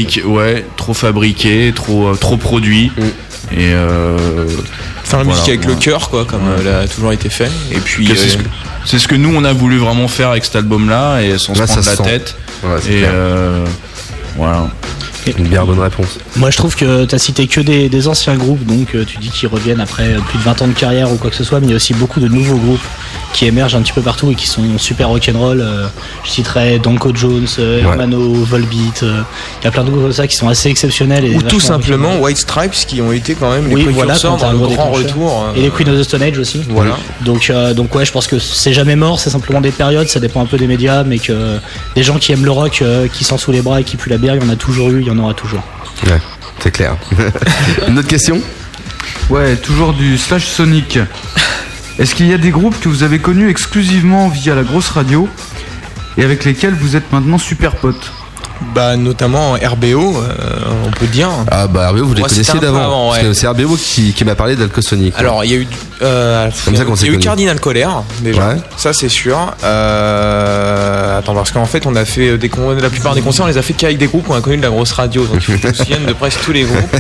C: fabriqué, trop produit. Et
E: faire la musique avec le cœur, quoi, comme elle a toujours été fait. Et puis
C: c'est ce que nous on a voulu vraiment faire avec cet album-là, et sans se prendre la tête.
A: Ouais,
C: et voilà.
A: Une bien bonne réponse.
I: Moi je trouve que tu as cité que des anciens groupes, donc tu dis qu'ils reviennent après plus de 20 ans de carrière ou quoi que ce soit, mais il y a aussi beaucoup de nouveaux groupes qui émergent un petit peu partout et qui sont super rock'n'roll. Je citerai Danko Jones, Hermano, Volbeat, il y a plein de groupes comme ça qui sont assez exceptionnels.
E: Ou tout simplement White Stripes qui ont été quand même les précurseurs dans le grand retour.
I: Et les Queen of the Stone Age aussi.
E: Voilà.
I: Donc ouais, je pense que c'est jamais mort, c'est simplement des périodes, ça dépend un peu des médias, mais que des gens qui aiment le rock, qui sont sous les bras et qui puent la bière, il y en a toujours eu, il y en aura toujours.
A: Ouais, c'est clair. Une autre question ?
F: Ouais, toujours du Slash Sonic. Est-ce qu'il y a des groupes que vous avez connus exclusivement via la grosse radio et avec lesquels vous êtes maintenant super potes ?
E: Bah notamment RBO, on peut dire.
A: Ah bah RBO, vous les connaissiez d'avant, parce que c'est RBO qui m'a parlé d'Alcosonic.
E: Alors il y a eu Cardinal Colère déjà, ça c'est sûr. Attends, parce qu'en fait on a fait la plupart des concerts on les a fait qu'avec des groupes qu'on a connus de la grosse radio, donc il faut se souvenir de presque tous les groupes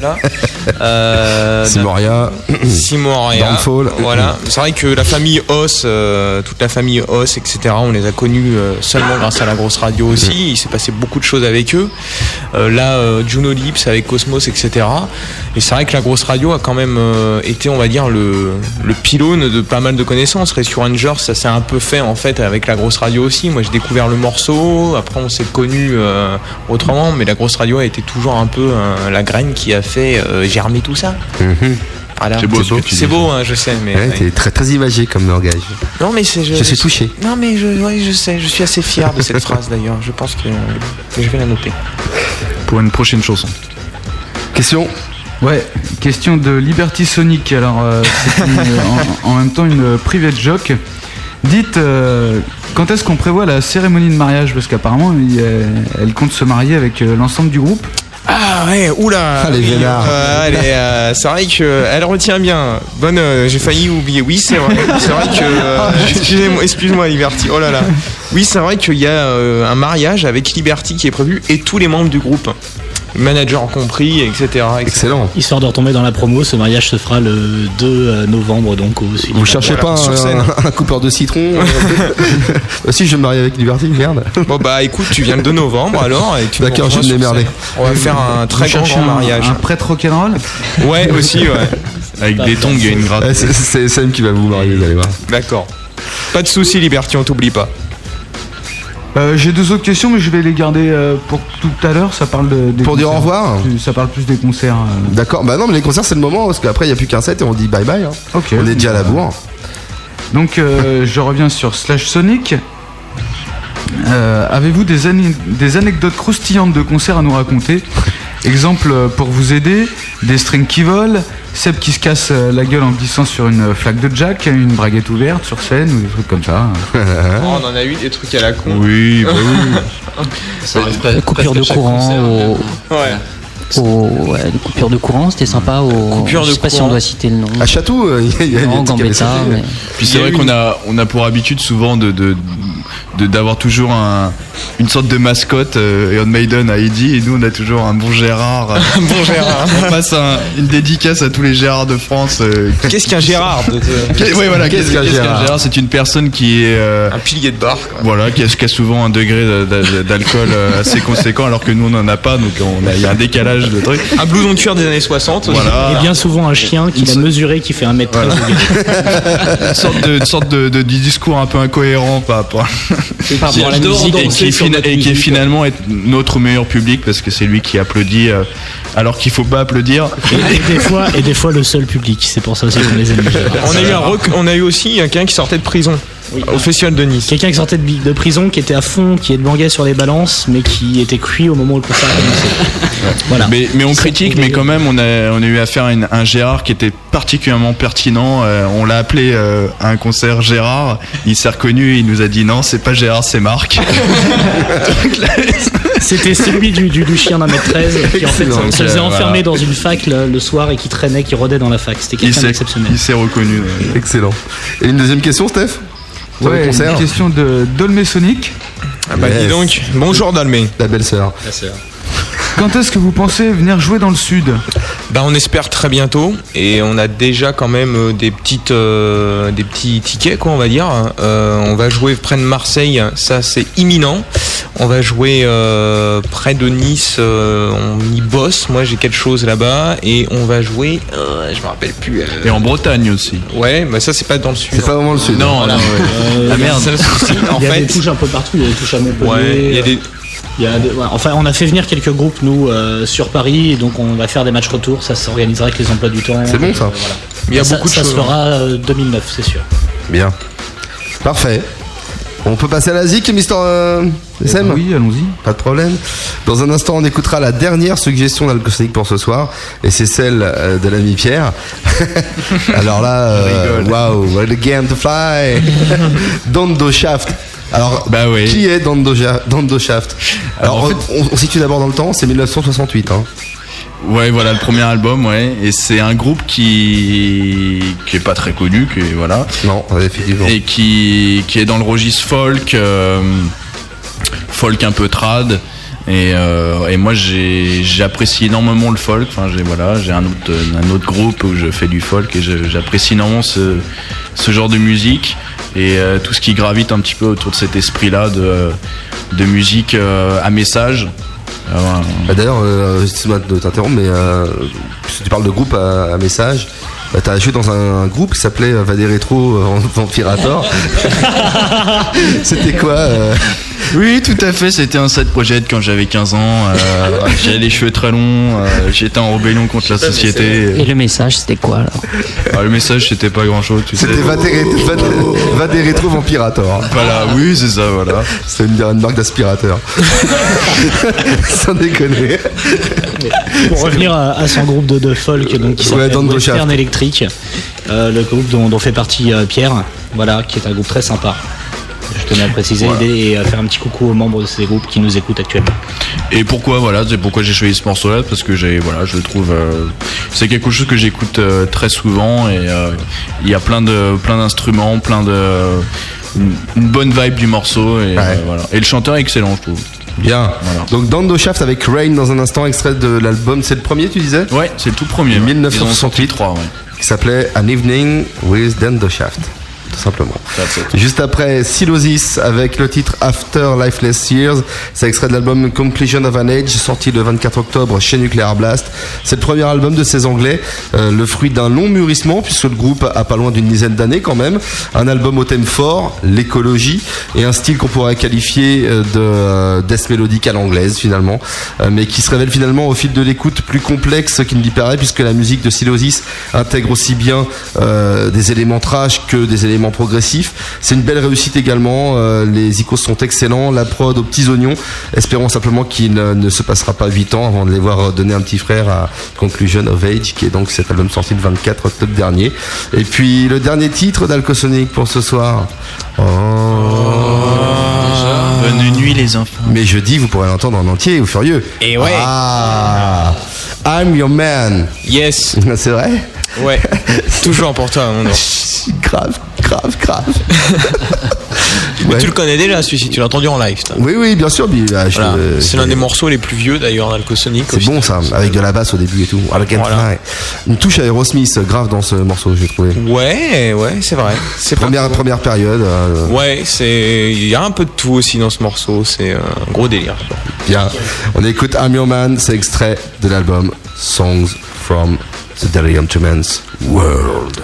E: là.
A: Simoria,
E: Downfall. Voilà, c'est vrai que la famille Os, toute la famille Os, etc. On les a connus seulement grâce à la grosse radio aussi. Il s'est passé beaucoup de choses avec eux. Juno Lips avec Cosmos, etc. Et c'est vrai que la grosse radio a quand même été, on va dire, le pylône de pas mal de connaissances. Rescue Rangers, ça s'est un peu fait en fait avec la grosse radio aussi. Moi j'ai découvert le morceau, après on s'est connus autrement, mais la grosse radio a été toujours un peu la graine qui a fait germer tout ça. Voilà. C'est beau, hein, je sais, mais
A: t'es très très imagé comme langage.
E: Non, mais
A: je suis touché.
E: Non, mais je sais, je suis assez fier de cette phrase d'ailleurs. Je pense que je vais la noter
C: pour une prochaine chanson.
A: Question.
F: Ouais, question de Liberty Sonic. Alors, c'est en même temps une private joke. Dites, quand est-ce qu'on prévoit la cérémonie de mariage ? Parce qu'apparemment, elle compte se marier avec l'ensemble du groupe.
E: Ah ouais, oula.
A: Les vénards.
E: C'est vrai qu'elle retient bien. Bonne, j'ai failli oublier. Oui, c'est vrai. C'est vrai que. Excuse-moi, Liberty. Oh là là. Oui, c'est vrai qu'il y a un mariage avec Liberty qui est prévu et tous les membres du groupe. Manager compris, etc.
A: Excellent.
I: Histoire de retomber dans la promo, ce mariage se fera le 2 novembre donc au cinéma.
A: Vous cherchez pas un coupeur de citron Si, je vais me marier avec Liberty, merde.
E: Bon bah écoute, tu viens le 2 novembre alors.
A: D'accord, je vais m'émerder.
E: On va faire un très grand mariage.
F: Un prêtre rock'n'roll.
E: Ouais, aussi, ouais.
C: Avec des tongs et une gratte.
A: C'est Sam qui va vous marier, vous allez voir.
E: D'accord. Pas de soucis, Liberty, on t'oublie pas.
F: J'ai 2 autres questions, mais je vais les garder pour tout à l'heure. Ça parle des
A: pour dire au revoir.
F: Ça parle plus des concerts.
A: D'accord. Bah non, mais les concerts c'est le moment parce qu'après il y a plus qu'un set et on dit bye bye. Hein.
F: Ok.
A: On est déjà à la bourre.
F: Donc je reviens sur Slash Sonic. Avez-vous des anecdotes croustillantes de concerts à nous raconter ? Exemple pour vous aider, des strings qui volent, Seb qui se casse la gueule en glissant sur une flaque de Jack, une braguette ouverte sur scène ou des trucs comme ça.
E: On en a eu des trucs à la con.
C: Oui, bah oui.
J: Coupure de courant. Des coupures de courant, c'était sympa. Je sais pas si on doit citer le nom.
A: À Château, il y a des
J: Gambetta. Mais...
C: Puis c'est vrai qu'on a pour habitude souvent d'avoir toujours une sorte de mascotte. Iron Maiden a Eddie et nous on a toujours un bon Gérard.
E: Bon Gérard.
C: On passe une dédicace à tous les Gérards de France.
E: Qu'est-ce qu'un Gérard
C: Oui, voilà. Qu'est-ce qu'un Gérard ? C'est une personne qui est
E: un pilier de bar. Quoi.
C: Voilà, qui a souvent un degré d'alcool assez conséquent, alors que nous on n'en a pas, donc il y a un décalage de trucs.
E: Un blouson de cuir des années 60.
C: Voilà.
I: Et bien souvent un chien qui l'a mesuré, qui fait 1m13.
C: Voilà. Une sorte de discours un peu incohérent par rapport
I: à la musique
C: et qui finalement est notre meilleur public parce que c'est lui qui applaudit alors qu'il faut pas applaudir.
I: Et des fois le seul public, c'est pour ça aussi qu'on les aime.
E: On a eu aussi quelqu'un qui sortait de prison. Au Festival de Nice.
I: Quelqu'un qui sortait de prison, qui était à fond, qui banguait sur les balances, mais qui était cuit au moment où le concert a commencé. Voilà.
C: Mais on critique, mais quand même, on a eu affaire à un Gérard qui était particulièrement pertinent. On l'a appelé à un concert Gérard. Il s'est reconnu, il nous a dit non, c'est pas Gérard, c'est Marc.
I: C'était celui du chien d'un mètre 13 qui en fait se faisait enfermer dans une fac le soir et qui traînait, qui rôdait dans la fac. C'était quelqu'un d'exceptionnel.
C: Il s'est reconnu.
A: Excellent. Et une deuxième question, Steph?
F: Ouais, une question de Dolmé Sonic.
E: Ah bah dis donc, bonjour Dolmé.
A: La belle-sœur.
I: La sœur.
F: Quand est-ce que vous pensez venir jouer dans le sud?
E: Bah on espère très bientôt et on a déjà quand même des petits tickets quoi on va dire. On va jouer près de Marseille, ça c'est imminent. On va jouer près de Nice, on y bosse. Moi j'ai quelque chose là-bas et on va jouer, je me rappelle plus.
C: Et en Bretagne aussi.
E: Ouais, bah ça c'est pas dans le sud.
A: C'est pas vraiment le sud.
C: Non, voilà.
I: Ah merde. Il y a des touches un peu partout. Il y a des touches à Montpellier.
E: Ouais, il y a des
I: enfin, on a fait venir quelques groupes, nous, sur Paris, et donc on va faire des matchs retour. Ça s'organisera avec les emplois du temps.
A: C'est bon, ça.
I: Voilà.
E: Il y a beaucoup de choses.
I: Ça se fera 2009, c'est sûr.
A: Bien. Parfait. On peut passer à la zik, Mister SM?
F: Oui, allons-y.
A: Pas de problème. Dans un instant, on écoutera la dernière suggestion d'Alcosonic pour ce soir, et c'est celle de l'ami Pierre. Alors là, waouh, what a game to fly. Dondo Shaft. Alors,
C: bah oui.
A: Qui est Dondo Shaft? Alors,
C: en fait,
A: on situe d'abord dans le temps, c'est 1968. Hein.
C: Ouais, voilà le premier album, ouais. Et c'est un groupe qui est pas très connu, qui voilà.
A: Non, effectivement.
C: Et qui est dans le registre folk, folk un peu trad. Et moi j'apprécie énormément le folk. Enfin j'ai un autre groupe où je fais du folk et j'apprécie énormément ce genre de musique et tout ce qui gravite un petit peu autour de cet esprit-là de musique à message.
A: D'ailleurs, excuse-moi de t'interrompre, mais si tu parles de groupe à message, t'as joué dans un groupe qui s'appelait Vadé Rétro Vampirator. C'était quoi
C: Oui, tout à fait, c'était un side project quand j'avais 15 ans. J'avais les cheveux très longs, j'étais en rébellion contre la société.
J: Et le message, c'était quoi alors?
C: Le message, c'était pas grand-chose.
A: C'était Vadé Rétro Vampirator.
C: Voilà, oui, c'est ça, voilà.
A: C'est une marque d'aspirateur. Sans déconner.
I: Pour revenir à son groupe de folk donc, qui s'appelle Western Electric, le groupe dont fait partie Pierre, voilà, qui est un groupe très sympa. Je tenais à le préciser et à faire un petit coucou aux membres de ces groupes qui nous écoutent actuellement.
C: Et pourquoi c'est pourquoi j'ai choisi ce morceau-là, parce que je le trouve c'est quelque chose que j'écoute très souvent et il y a plein d'instruments, une bonne vibe du morceau et voilà. Et le chanteur est excellent, je trouve.
A: Bien. Voilà. Donc Dondo Shaft avec Rain dans un instant, extrait de l'album. C'est le premier, tu disais?
C: Ouais, c'est le tout premier.
A: 1968,
C: 3, ouais.
A: Qui s'appelait An Evening with Dondo Shaft. Tout simplement. Juste après, Sylosis avec le titre After Lifeless Years. C'est extrait de l'album Conclusion of an Age, sorti le 24 octobre chez Nuclear Blast. C'est le premier album de ces Anglais, le fruit d'un long mûrissement, puisque le groupe a pas loin d'une dizaine d'années quand même. Un album au thème fort, l'écologie, et un style qu'on pourrait qualifier de death mélodique à l'anglaise finalement, mais qui se révèle finalement au fil de l'écoute plus complexe qu'il n'y paraît, puisque la musique de Sylosis intègre aussi bien des éléments trash que des éléments progressifs. C'est une belle réussite également, les icônes sont excellents, la prod aux petits oignons. Espérons simplement qu'il ne se passera pas 8 ans avant de les voir donner un petit frère à Conclusion of Age, qui est donc cet album sorti le 24 octobre dernier. Et puis le dernier titre d'Alcosonic pour ce soir.
C: Bonne nuit les enfants.
A: Mais jeudi vous pourrez l'entendre en entier ou furieux.
E: Et ouais.
A: I'm your man.
E: Yes.
A: C'est vrai?
E: Ouais. Toujours pour toi, mon nom.
A: Grave.
E: Mais tu le connais déjà, celui-ci, tu l'as entendu en live.
A: Oui, bien sûr.
E: C'est l'un des morceaux les plus vieux d'ailleurs d'Alcosonic.
A: C'est bon ça, avec de la basse au début et tout. Une touche Aerosmith grave dans ce morceau, j'ai trouvé.
E: Ouais, c'est vrai. C'est
A: première période.
E: Ouais, il y a un peu de tout aussi dans ce morceau. C'est un gros délire.
A: Bien. On écoute I'm Your Man, c'est extrait de l'album Songs from the Delirium Tremens World.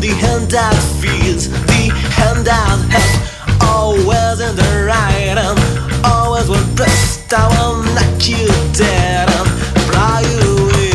L: the handout feels, the handout has always in the right hand, always will best, I will knock you dead and blow you away.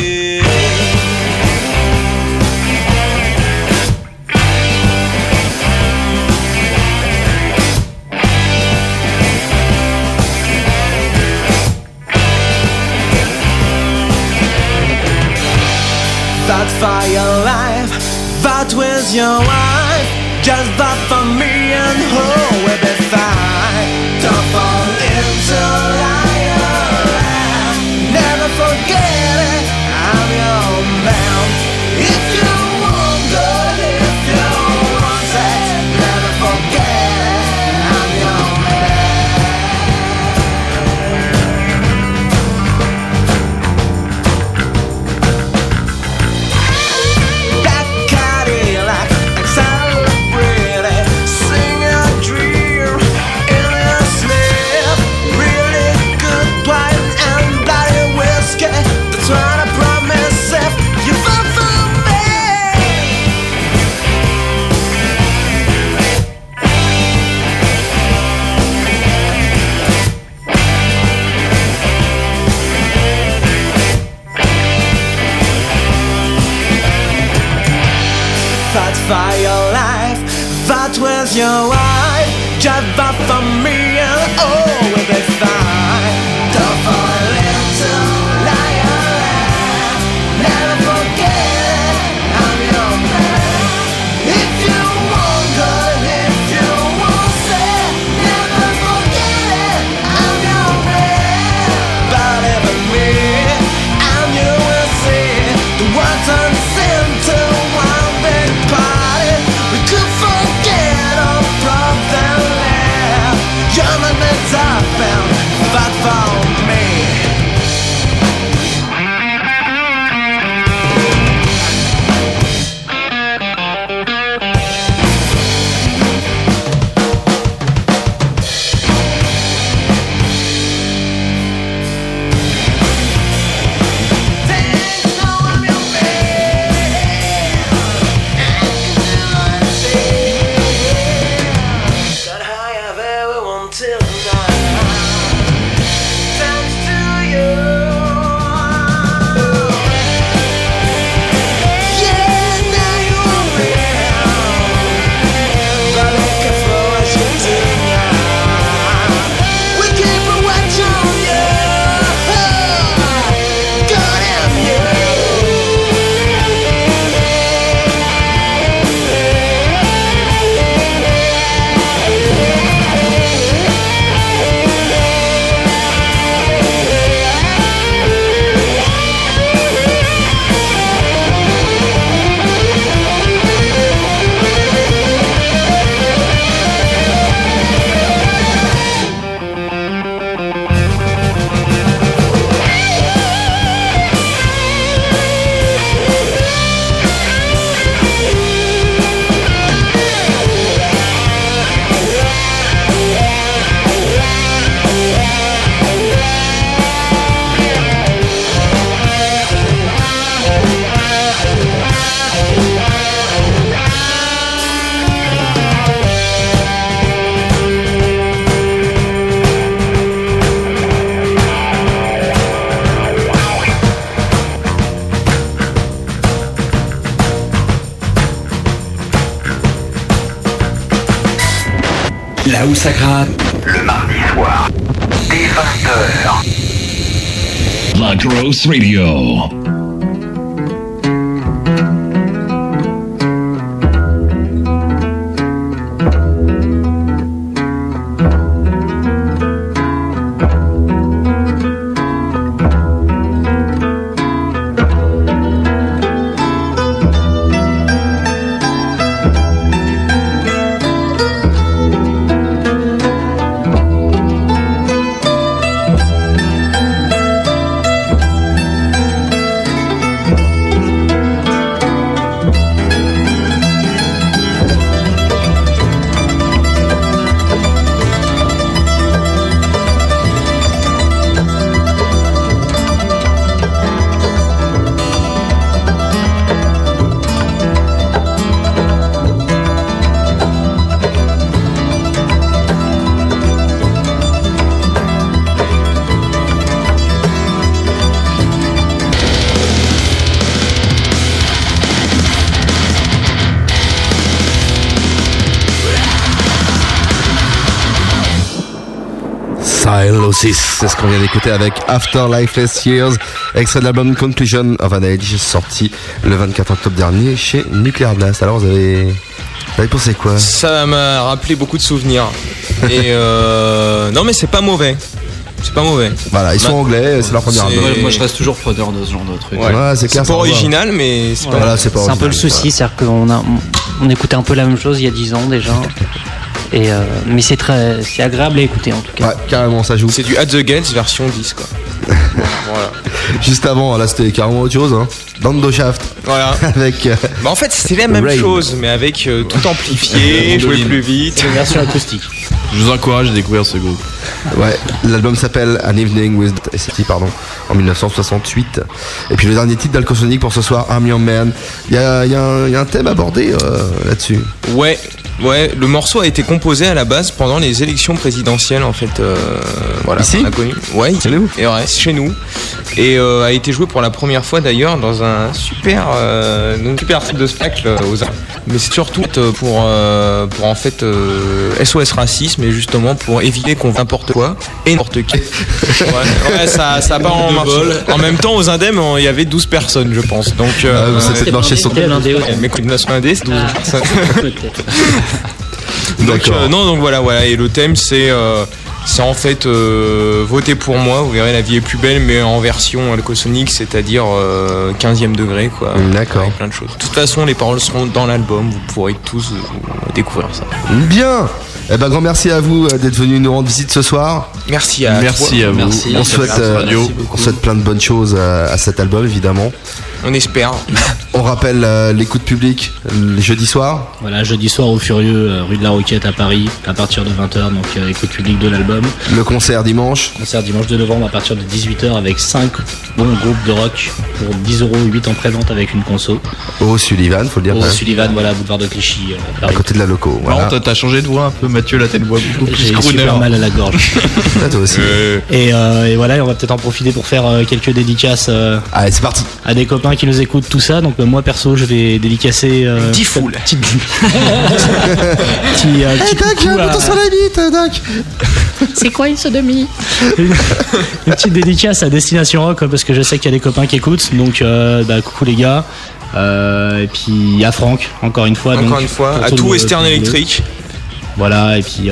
L: Fight for your life, fight with your wife, just fight for me and who will be fine. Don't fall into liar, never forget it, I'm your man. If you want good, if you want sex, never forget it, I'm your fight for your life, fight with your wife, just fight for me and all will be fine. Don't fall into liar, never forget I'm your man. If you want good, if you want sad, never forget it, I'm your man. Believe in me, and you will see the world turns into one big party. We could forget all problem left. You're not the top and fight for me.
B: Là où ça gratte, le mardi soir, dès 20h.
K: La Grosse Radio.
A: Sylosis, c'est ce qu'on vient d'écouter avec After Lifeless Years, extrait de l'album Conclusion of an Age, sorti le 24 octobre dernier chez Nuclear Blast. Alors vous avez pensé quoi?
E: Ça m'a rappelé beaucoup de souvenirs. Et non mais c'est pas mauvais. C'est pas mauvais.
A: Voilà, ils sont anglais, c'est leur première album.
H: Moi je reste toujours preneur de ce genre de truc.
A: Ouais, c'est clair.
E: C'est pas original, mais c'est pas.
A: Voilà, c'est pas
J: C'est un peu le souci, c'est-à-dire qu'on écoutait un peu la même chose il y a 10 ans déjà. Et mais c'est agréable à écouter en tout cas.
A: Ouais, carrément, ça joue.
E: C'est du At the Gates version 10 quoi. Voilà.
A: Juste avant, là c'était carrément autre chose, hein. Lando Shaft.
E: Voilà.
A: Avec.
E: Bah en fait c'était la même chose, mais avec tout amplifié, joué plus vite.
I: C'est une version acoustique.
C: Je vous encourage à découvrir ce groupe.
A: Ouais, l'album s'appelle An Evening with SCT, en 1968. Et puis le dernier titre d'Alcosonic pour ce soir, I'm Your Man. Il y a un thème abordé là-dessus.
E: Ouais, le morceau a été composé à la base pendant les élections présidentielles en fait. Voilà.
A: Ici ?
E: On a connu. Ouais, ici. Et ouais, chez nous. Et a été joué pour la première fois d'ailleurs dans un super type de spectacle aux Arts. Mais c'est surtout pour en fait SOS Racisme et justement pour éviter qu'on fasse n'importe quoi et n'importe qui. Ouais, ça part en marche. En même temps aux Indem il y avait 12 personnes je pense. Donc
A: c'est peut-être marché sur
E: mais coup de 9 indés c'est 12 personnes. Donc voilà et le thème c'est en fait voter pour moi, vous verrez la vie est plus belle mais en version Alcosonic, c'est-à-dire 15e degré quoi.
A: D'accord.
E: Avec plein de choses. De toute façon les paroles seront dans l'album, vous pourrez tous découvrir ça.
A: Bien. Eh ben grand merci à vous d'être venus nous rendre visite ce soir.
E: Merci à
C: vous.
H: Merci.
A: On souhaite plein de bonnes choses à cet album évidemment.
E: On espère.
A: On rappelle l'écoute publique les jeudis soirs.
I: Voilà, jeudi soir au Furieux, rue de la Roquette à Paris, à partir de 20h, donc écoute publique de l'album.
A: Le concert dimanche.
I: Concert dimanche 2 novembre à partir de 18h avec 5 bons groupes de rock pour 10€, 8 en pré-vente avec une conso.
A: Au Sullivan, faut le dire.
I: Au Sullivan, voilà, boulevard de Clichy, Paris.
A: À côté de la loco.
C: Voilà. Alors, t'as changé de voix un peu, Mathieu, là t'as une voix beaucoup plus
I: J'ai
C: crooner.
I: super mal à la gorge.
A: Toi aussi.
I: Et voilà, on va peut-être en profiter pour faire quelques dédicaces
A: Allez, c'est parti.
I: à des copains qui nous écoutent, tout ça. Donc moi perso, je vais dédicacer
E: petit foule.
I: Petite
A: Doc, j'ai un bouton sur la bite, Doc.
J: C'est quoi une sodomie?
I: une petite dédicace à Destination Rock parce que je sais qu'il y a des copains qui écoutent. Donc coucou les gars. Et puis à Franck, encore une fois.
E: À tout Western Electric.
I: Voilà, et puis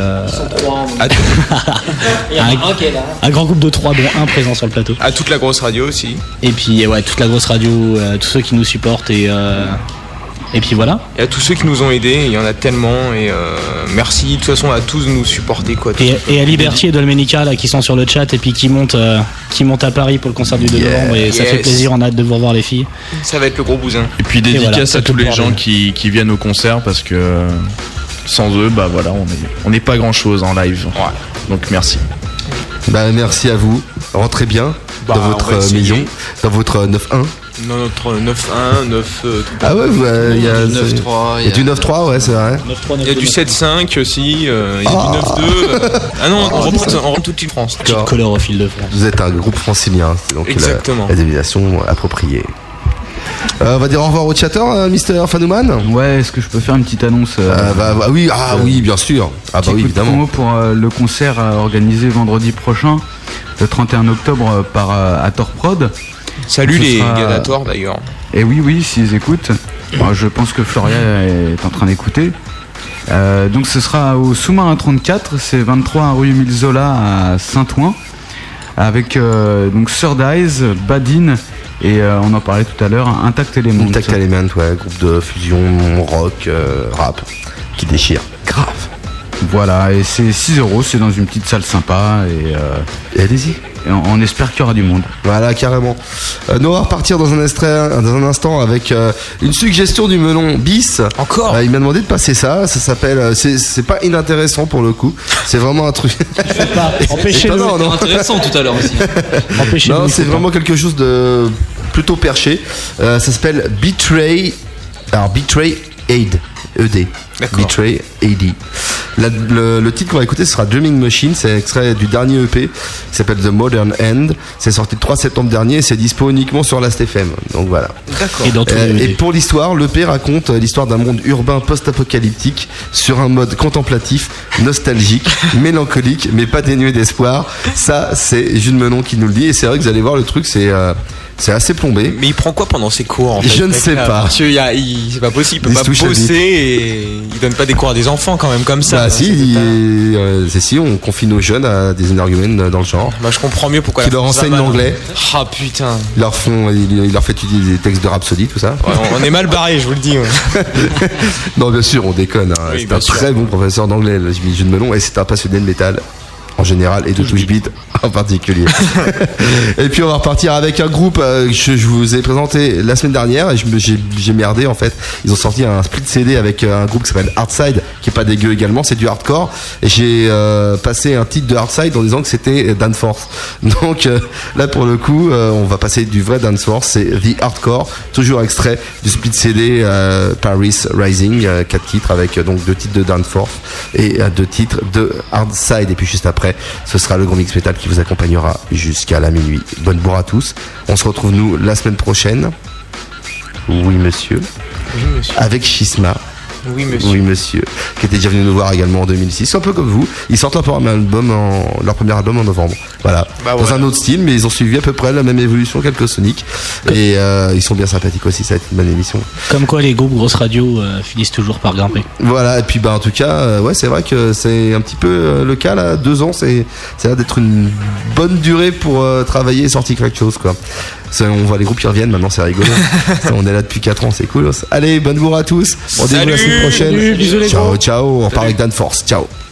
I: un grand groupe de 3 dont un présent sur le plateau.
E: À toute la grosse radio aussi.
I: Et puis ouais, toute la grosse radio, tous ceux qui nous supportent et puis voilà.
E: Et à tous ceux qui nous ont aidés, il y en a tellement et merci de toute façon à tous de nous supporter quoi.
I: Et à Liberty et Dolmenica là qui sont sur le chat et puis qui montent à Paris pour le concert du 2 novembre et ça fait plaisir, on a hâte de vous revoir les filles.
E: Ça va être le gros bousin.
C: Et puis dédicace à tous les gens qui viennent au concert parce que sans eux, bah voilà, on n'est pas grand chose en live. Ouais. Donc merci.
A: Bah merci à vous. Rentrez bien dans votre maison, dans votre 9-1.
E: Dans notre 9-1, 9.
A: Ah ouais, il y a
H: du 9-3.
A: Il y a du 9-3, ouais, c'est vrai.
E: Il y a du 7-5 aussi, il y a du 9-2. Ah non, on rentre toute une France.
I: Petite couleur au fil de France.
A: Vous êtes un groupe francilien, c'est donc la désignation appropriée. On va dire au revoir au chatter, Mister Fanouman.
F: Ouais, est-ce que je peux faire une petite annonce
A: oui, bien sûr. Ah bah oui, évidemment.
F: Promo pour le concert organisé vendredi prochain, le 31 octobre à Torprod.
E: Salut les gars d'Ator d'ailleurs.
F: Et oui, s'ils écoutent. Je pense que Floria est en train d'écouter. Donc ce sera au Sous-Marin 34, c'est 23 rue Émile Zola à Saint-Ouen, avec donc Surdize, Badin et on en parlait tout à l'heure, Intact Element.
A: Intact Element, ouais, groupe de fusion rock, rap, qui déchire. Grave.
F: Voilà, et c'est 6€, c'est dans une petite salle sympa
A: et allez-y.
F: Et on espère qu'il y aura du monde.
A: Voilà, carrément. Nous on va repartir dans un instant avec une suggestion du melon bis.
E: Encore
A: il m'a demandé de passer ça s'appelle c'est pas inintéressant pour le coup. C'est vraiment un truc.
H: Empêchez-le. C'était intéressant tout à l'heure aussi.
A: Non, c'est vraiment quelque chose de plutôt perché. Ça s'appelle Betray Aid. ED.
E: D'accord.
A: Betray AD. Le titre qu'on va écouter, ce sera Dreaming Machine. C'est extrait du dernier EP qui s'appelle The Modern End. C'est sorti le 3 septembre dernier et c'est dispo uniquement sur Last.fm. Donc voilà.
E: D'accord.
A: Et pour l'histoire, l'EP raconte l'histoire d'un monde urbain post-apocalyptique sur un mode contemplatif, nostalgique, mélancolique, mais pas dénué d'espoir. Ça, c'est Jules Menon qui nous le dit. Et c'est vrai que vous allez voir, le truc, c'est assez plombé.
E: Mais il prend quoi pendant ses cours en fait,
A: Je ne sais pas.
E: Parce que c'est pas possible, il peut pas bosser et il donne pas des cours à des enfants quand même comme ça.
A: Bah si, on confie nos jeunes à des énergumènes dans le genre.
E: Bah je comprends mieux pourquoi
A: qui leur enseignent l'anglais.
E: Ah putain.
A: Il leur fait étudier des textes de Rhapsody, tout ça.
E: Ouais, on est mal barré, je vous le dis. Ouais.
A: Non, bien sûr, on déconne. Hein.
E: Oui,
A: c'est un très bon professeur d'anglais, Jules Melon, et c'est un passionné de métal. En général et de touch beat en particulier. Et puis on va repartir avec un groupe que je vous ai présenté la semaine dernière et j'ai merdé en fait. Ils ont sorti un split CD avec un groupe qui s'appelle Hardside qui est pas dégueu également, c'est du hardcore et j'ai passé un titre de Hardside en disant que c'était Danforth. Donc là pour le coup on va passer du vrai Danforth, c'est The Hardcore, toujours extrait du split CD Paris Rising, 4 titres avec donc 2 titres de Danforth et 2 titres de Hardside et puis juste après ce sera le Gros Mix Metal qui vous accompagnera jusqu'à la minuit. Bonne bourre à tous. On se retrouve nous la semaine prochaine. Oui monsieur.
E: Oui monsieur.
A: Avec Schisma.
E: Oui monsieur.
A: Oui monsieur. Qui était déjà venu nous voir également en 2006. Un peu comme vous. Ils sortent leur premier album en novembre. Voilà. Dans un autre style, mais ils ont suivi à peu près la même évolution qu'Alcosonic. Et ils sont bien sympathiques aussi. Ça va être une bonne émission.
I: Comme quoi les groupes grosses radios finissent toujours par grimper.
A: Voilà. Et puis en tout cas, ouais, c'est vrai que c'est un petit peu le cas là. 2 ans, ça a l'air d'être une bonne durée pour travailler et sortir quelque chose quoi. On voit les groupes qui reviennent maintenant, c'est rigolo. On est là depuis 4 ans, c'est cool. Allez, bonne bourre à tous. On se dit la semaine prochaine.
I: Salut, bisous les
A: ciao, ciao. On repart avec Danforth. Ciao.